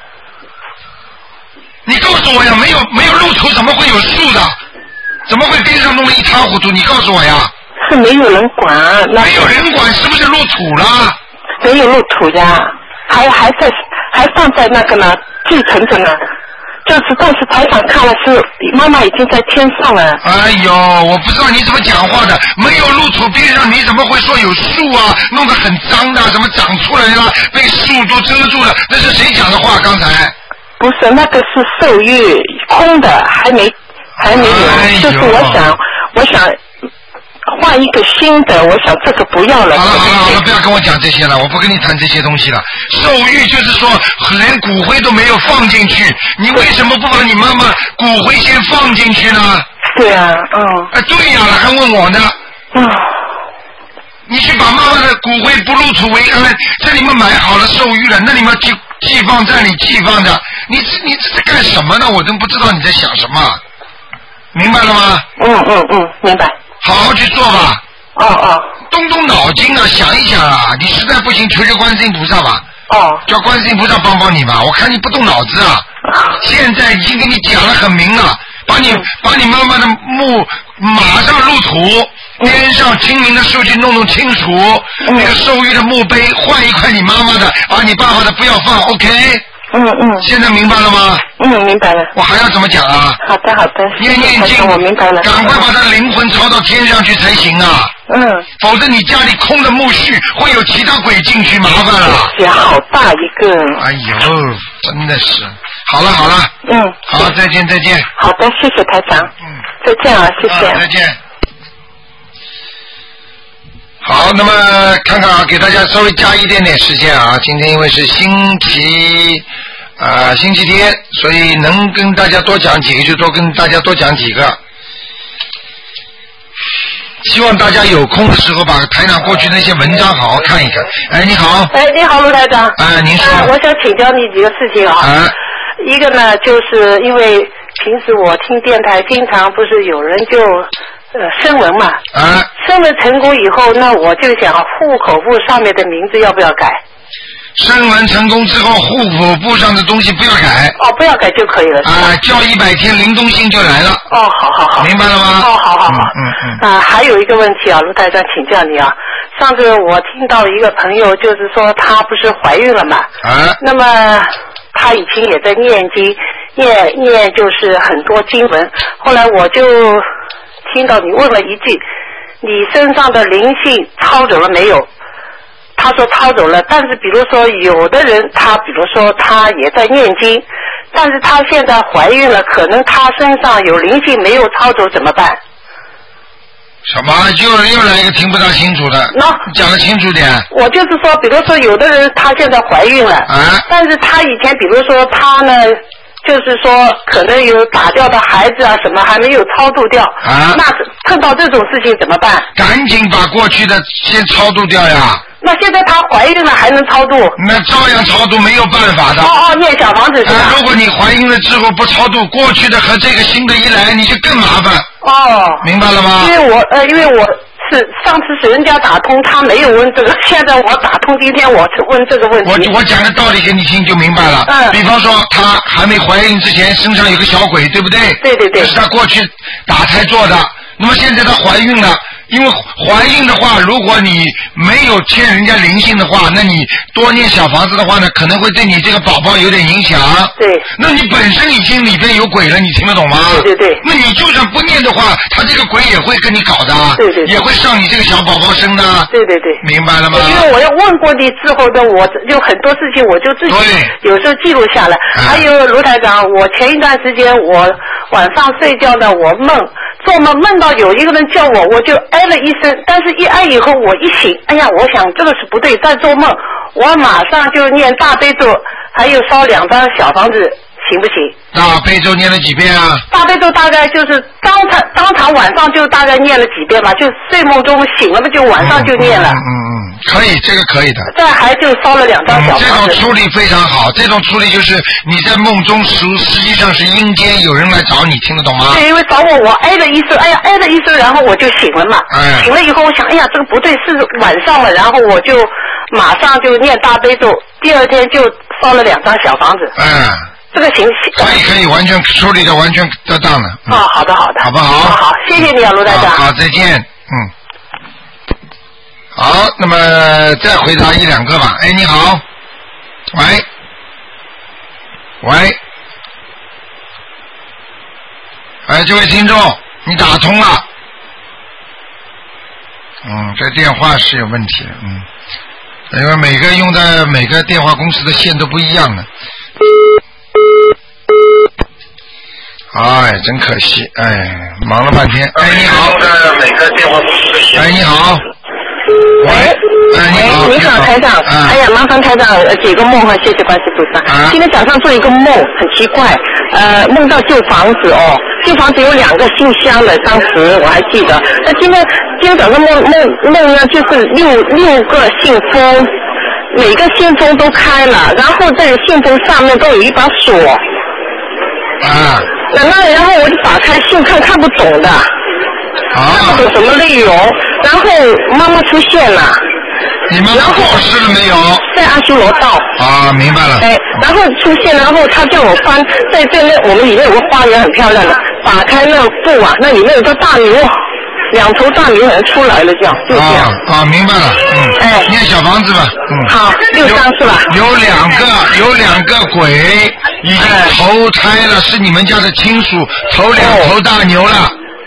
你告诉我呀，没有入土怎么会有树的？怎么会边上弄得一塌糊涂？你告诉我呀。 是没有人管。 没有人管是不是入土了？ 没有入土呀，还放在那个呢，继承着呢。就是但是台长看了是妈妈已经在天上了。 哎呦，我不知道你怎么讲话的，没有入土边上你怎么会说有树啊？弄得很脏的，怎么长出来了？被树都遮住了，那是谁讲的话？刚才不是那个是受孕空的，还没有，就是我想换一个新的，我想这个不要了。 好了，不要跟我讲这些了，我不跟你谈这些东西了。受孕就是说连骨灰都没有放进去，你为什么不把你妈妈骨灰先放进去呢？ 对啊， 对呀，还问我呢。你去把妈妈的骨灰不入土为安，这里面买好了受孕了，那里面寄放在你寄放着，你这在干什么呢？我真不知道你在想什么，明白了吗？ 明白。 好好去做吧。动动脑筋啊，想一想啊，你实在不行求求观世音菩萨吧。叫观世音菩萨帮你吧，我看你不动脑子啊。现在已经给你讲了很明了，把你妈妈的墓马上入土，边上清明的数据弄清楚，那个受孕的墓碑换一块你妈妈的，把你爸爸的不要放 ，OK？现在明白了吗？ 明白了。 我还要怎么讲啊？ 好的。 念经， 我明白了。 赶快把他灵魂抄到天上去才行啊！否则你家里空的墓室会有其他鬼进去，麻烦了。 好大一个。 哎呦，真的是。好了。好，再见。 好的，谢谢台长。再见啊，谢谢。 再见。好，那么看看啊，给大家稍微加一点时间啊。今天因为是星期天，所以能跟大家多讲几个就多跟大家多讲几个。希望大家有空的时候把台长过去那些文章好好看一看。哎，你好。 你好，卢台长。 您说。 我想请教你几个事情啊。一个呢，就是因为平时我听电台，经常不是有人就声纹嘛。声纹成功以后，那我就想户口簿上面的名字要不要改？ 声纹成功之后，户口簿上的东西不要改。 不要改就可以了。 叫100天灵动性就来了。 好。 明白了吗？ 好。还有一个问题啊，卢台长，请教你啊。上次我听到一个朋友，就是说她不是怀孕了嘛？那么她以前也在念经，念就是很多经文。后来我就听到你问了一句：“你身上的灵性抄走了没有？”他说抄走了，但是比如说有的人他比如说他也在念经，但是他现在怀孕了，可能他身上有灵性没有抄走怎么办？ 什么？又来一个听不大清楚的。讲得清楚点。 我就是说，比如说有的人她现在怀孕了，但是她以前比如说她呢，就是说可能有打掉的孩子啊什么还没有超度掉，那碰到这种事情怎么办？ 赶紧把过去的先超度掉呀。 那现在她怀孕了还能超度？ 那照样超度，没有办法的。 念小房子是吧？ 如果你怀孕了之后不超度，过去的和这个新的一来，你就更麻烦。明白了吗？ 因为我是上次是人家打通，他没有问这个，现在我打通，今天我问这个问题。 我讲个道理给你听就明白了。比方说她还没怀孕之前身上有个小鬼，对不对？ 对。 这是她过去打胎做的。那么现在她怀孕了。因为怀孕的话，如果你没有欠人家灵性的话，那你多念小房子的话呢，可能会对你这个宝宝有点影响。 对。 那你本身已经里边有鬼了，你听得懂吗？ 对。 那你就算不念的话，他这个鬼也会跟你搞的。 对。 也会上你这个小宝宝身的。 对。 明白了吗？ 因为我要问过你之后的，我有很多事情我就自己有时候记录下来。还有卢台长，我前一段时间我晚上睡觉呢，我做梦到有一个人叫我就哎了一声，但是一哎以后我一醒，哎呀，我想这个是不对，在做梦，我马上就念大悲咒，还有烧2张小房子，行不行？ 大悲咒念了几遍啊？ 大悲咒大概就是当场晚上就大概念了几遍吧，就睡梦中醒了嘛，就晚上就念了。 可以，这个可以的。 这还就烧了2张小房子。 这种处理非常好，这种处理就是你在梦中实际上是阴间有人来找你，听得懂吗？ 对，因为找我哎了一声，哎呀哎了一声，然后我就醒了嘛。醒了以后我想，哎呀这个不对，是晚上了，然后我就马上就念大悲咒，第二天就烧了2张小房子。这个行可以，完全处理的完全得当了。 好的，好不好？好，谢谢你啊，卢台长。 好，再见。好，那么再回答1、2个吧。哎，你好，喂，哎，这位听众，你打通了。这电话是有问题的。因为每个电话公司的线都不一样的。哎，真可惜，忙了半天。哎，你好。每个电话公司的线。哎，你好。 你好，台长。哎呀，麻烦台长解个梦哈，谢谢观世菩萨。今天早上做一个梦，很奇怪，梦到旧房子哦，旧房子有2个信箱的，当时我还记得。那今天早上梦呢，就是六个信封，每个信封都开了，然后这个信封上面都有一把锁。然后我就打开信看不懂的。看不懂什么内容，然后妈妈出现了。 你妈妈过世了没有？ 在阿修罗道。 明白了。 然后出现，然后他叫我翻，在那我们里面有个花园很漂亮的，打开那布啊，那里面有个大牛，2头大牛人出来了，就这样。 明白了。念小房子吧。 好，6张是吧？ 有两个鬼已经投胎了，是你们家的亲属，投2头大牛了。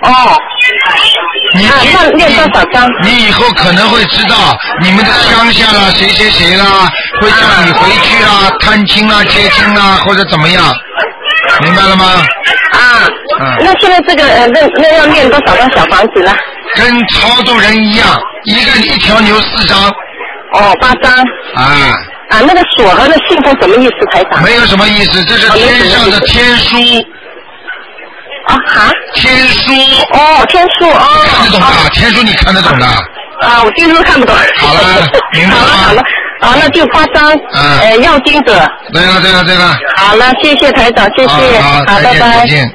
那念多少张？ 你以后可能会知道，你们的乡下啦，谁啦，会叫你回去啦，探亲啦，接亲啦，或者怎么样，明白了吗？ 那现在这个那要念多少张小房子呢？ 跟超度人一样，一条牛4张。 8张。那个锁和那信封什么意思，台长？ 没有什么意思，这是天上的天书。天书。 天书。 看得懂的，天书你看得懂的。 我天书看不懂。 好了，明白了。 好了，那就8张。要经者。 对了。 好了，谢谢台长，谢谢。 好，再见。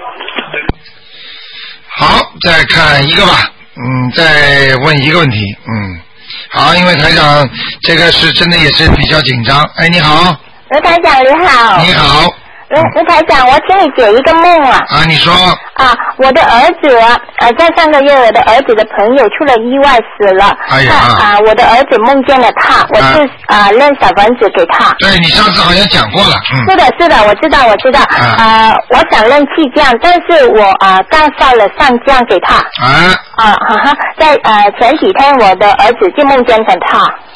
好，再看一个吧。再问一个问题。好，因为台长这个是真的也是比较紧张。哎，你好。 卢台长你好。 你好。 卢台长，我请你解一个梦啊。 你说。 我的儿子在上个月，我的儿子的朋友出了意外死了。我的儿子梦见了他，我就认小房子给他。 对，你上次好像讲过了。 是的，我知道。我想认气降，但是我刚烧了上降给他。在前几天我的儿子就梦见了他。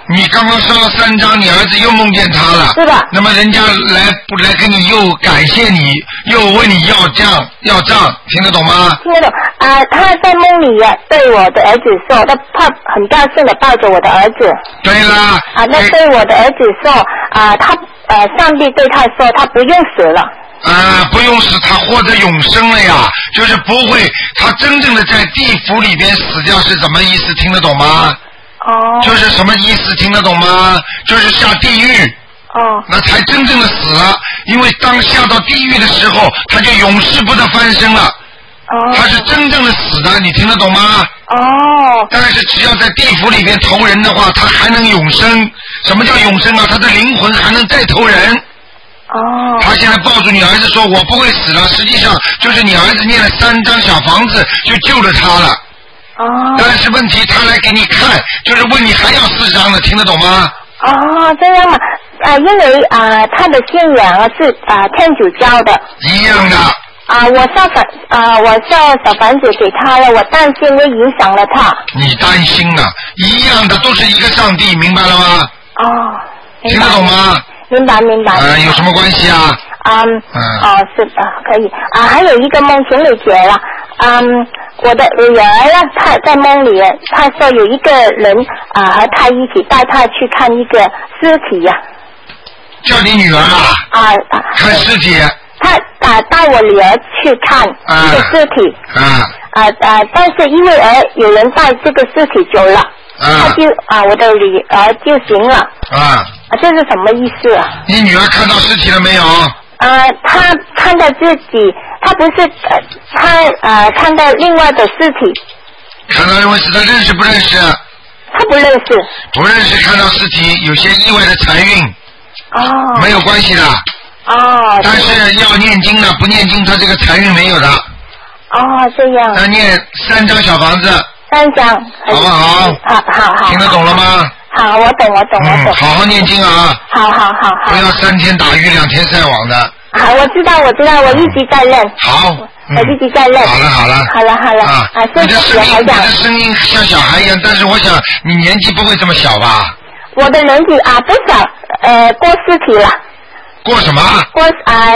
你刚刚烧了3张，你儿子又梦见他了。 是的。 那么人家来跟你又感谢你，又问你要账，听得懂吗？ 听得懂他在梦里对我的儿子说，他很高兴的抱着我的儿子。 对啦。 那对我的儿子说上帝对他说他不用死了。 不用死，他获得永生了呀，就是不会，他真正的在地府里边死掉是怎么意思？听得懂吗？就是什么意思？听得懂吗？就是下地狱。那才真正的死了，因为当下到地狱的时候，他就永世不得翻身了。他是真正的死的，你听得懂吗？但是只要在地府里边投人的话，他还能永生。什么叫永生啊？他的灵魂还能再投人。他现在抱住你儿子说我不会死了，实际上就是你儿子念了3张小房子就救了他了。但是问题他来给你看，就是问你还要4张呢，听得懂吗？ 这样嘛，因为他的信仰是天主教的。 一样的。 我烧小房子给他了，我担心会影响了他。 你担心啊？一样的，都是一个上帝，明白了吗？听得懂吗？ 明白。 有什么关系啊？ 是的，可以。还有一个梦请你解了。我的女儿呢，她在梦里，她说有一个人和她一起带她去看一个尸体呀。 叫你女儿看尸体。 她带我女儿去看一个尸体。但是因为有人带这个尸体走了。他就我的女儿就行了。这是什么意思啊？ 你女儿看到尸体了没有？ 她看到自己，她不是她看到另外的尸体。 看到另外尸体，她认识不认识？ 她不认识。 不认识，看到尸体有些意外的财运。没有关系的。但是要念经的，不念经，她这个财运没有的。 这样。 要念3张小房子。 3张。 好不好？ 好。 听得懂了吗？ 好，我懂。 好好念经啊！ 好。 不要3天打鱼2天晒网的。 好，我知道，我一直在练。 好。 我一直在练。 好了。 谢谢台长。 你的声音像小孩一样，但是我想你年纪不会这么小吧？ 我的年纪不小，过40了。 过什么？ 过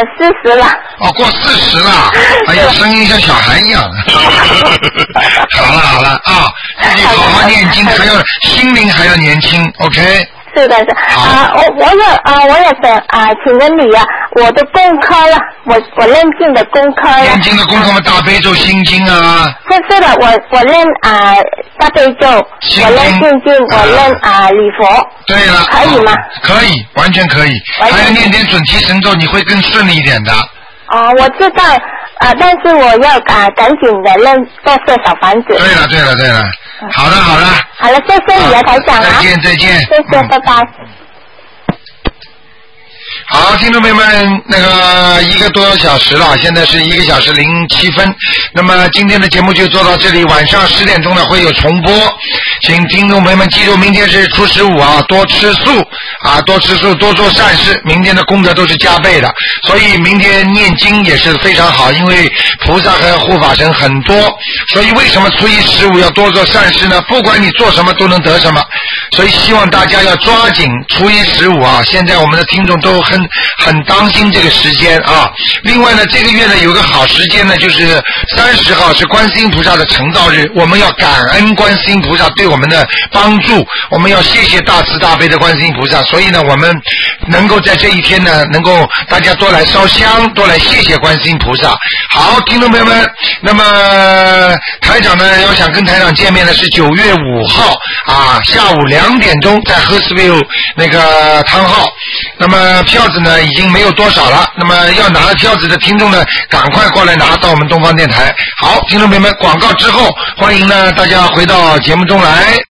40了。 过40了。哎呀，声音像小孩一样。好了自己好好念经，还要心灵还要年轻 ，OK？ 是的。我也想请问你我的功课了，我念经的功课了。 念经的功课嘛，大悲咒、心经啊。 是的，我念大悲咒，我念心经，我念礼佛。 对了。 可以吗？ 可以，完全可以。还要念点准提神咒，你会更顺利一点的。 我知道但是我要赶紧的念多些小房子。 对了。好了。好了， 谢谢你台长啊。 再见。 谢谢，拜拜。 好，听众朋友们，那个1个多小时了，现在是1个小时07分。那么今天的节目就做到这里，晚上10点钟呢会有重播，请听众朋友们记住，明天是初15多吃素多吃素，多做善事，明天的功德都是加倍的。所以明天念经也是非常好，因为菩萨和护法神很多，所以为什么初1、15要多做善事呢？不管你做什么都能得什么，所以希望大家要抓紧初1、15现在我们的听众都很当心这个时间另外呢，这个月呢有个好时间呢，就是30号是观世音菩萨的成道日，我们要感恩观世音菩萨对我们的帮助，我们要谢谢大慈大悲的观世音菩萨，所以呢我们能够在这一天呢，能够大家多来烧香，多来谢谢观世音菩萨。好，听众朋友们，那么台长呢要想跟台长见面的是9月5号下午2点钟在Hurstville那个汤号，那么票子呢已经没有多少了，那么要拿票子的听众呢赶快过来拿到我们东方电台。好，听众朋友们，广告之后欢迎呢大家回到节目中来。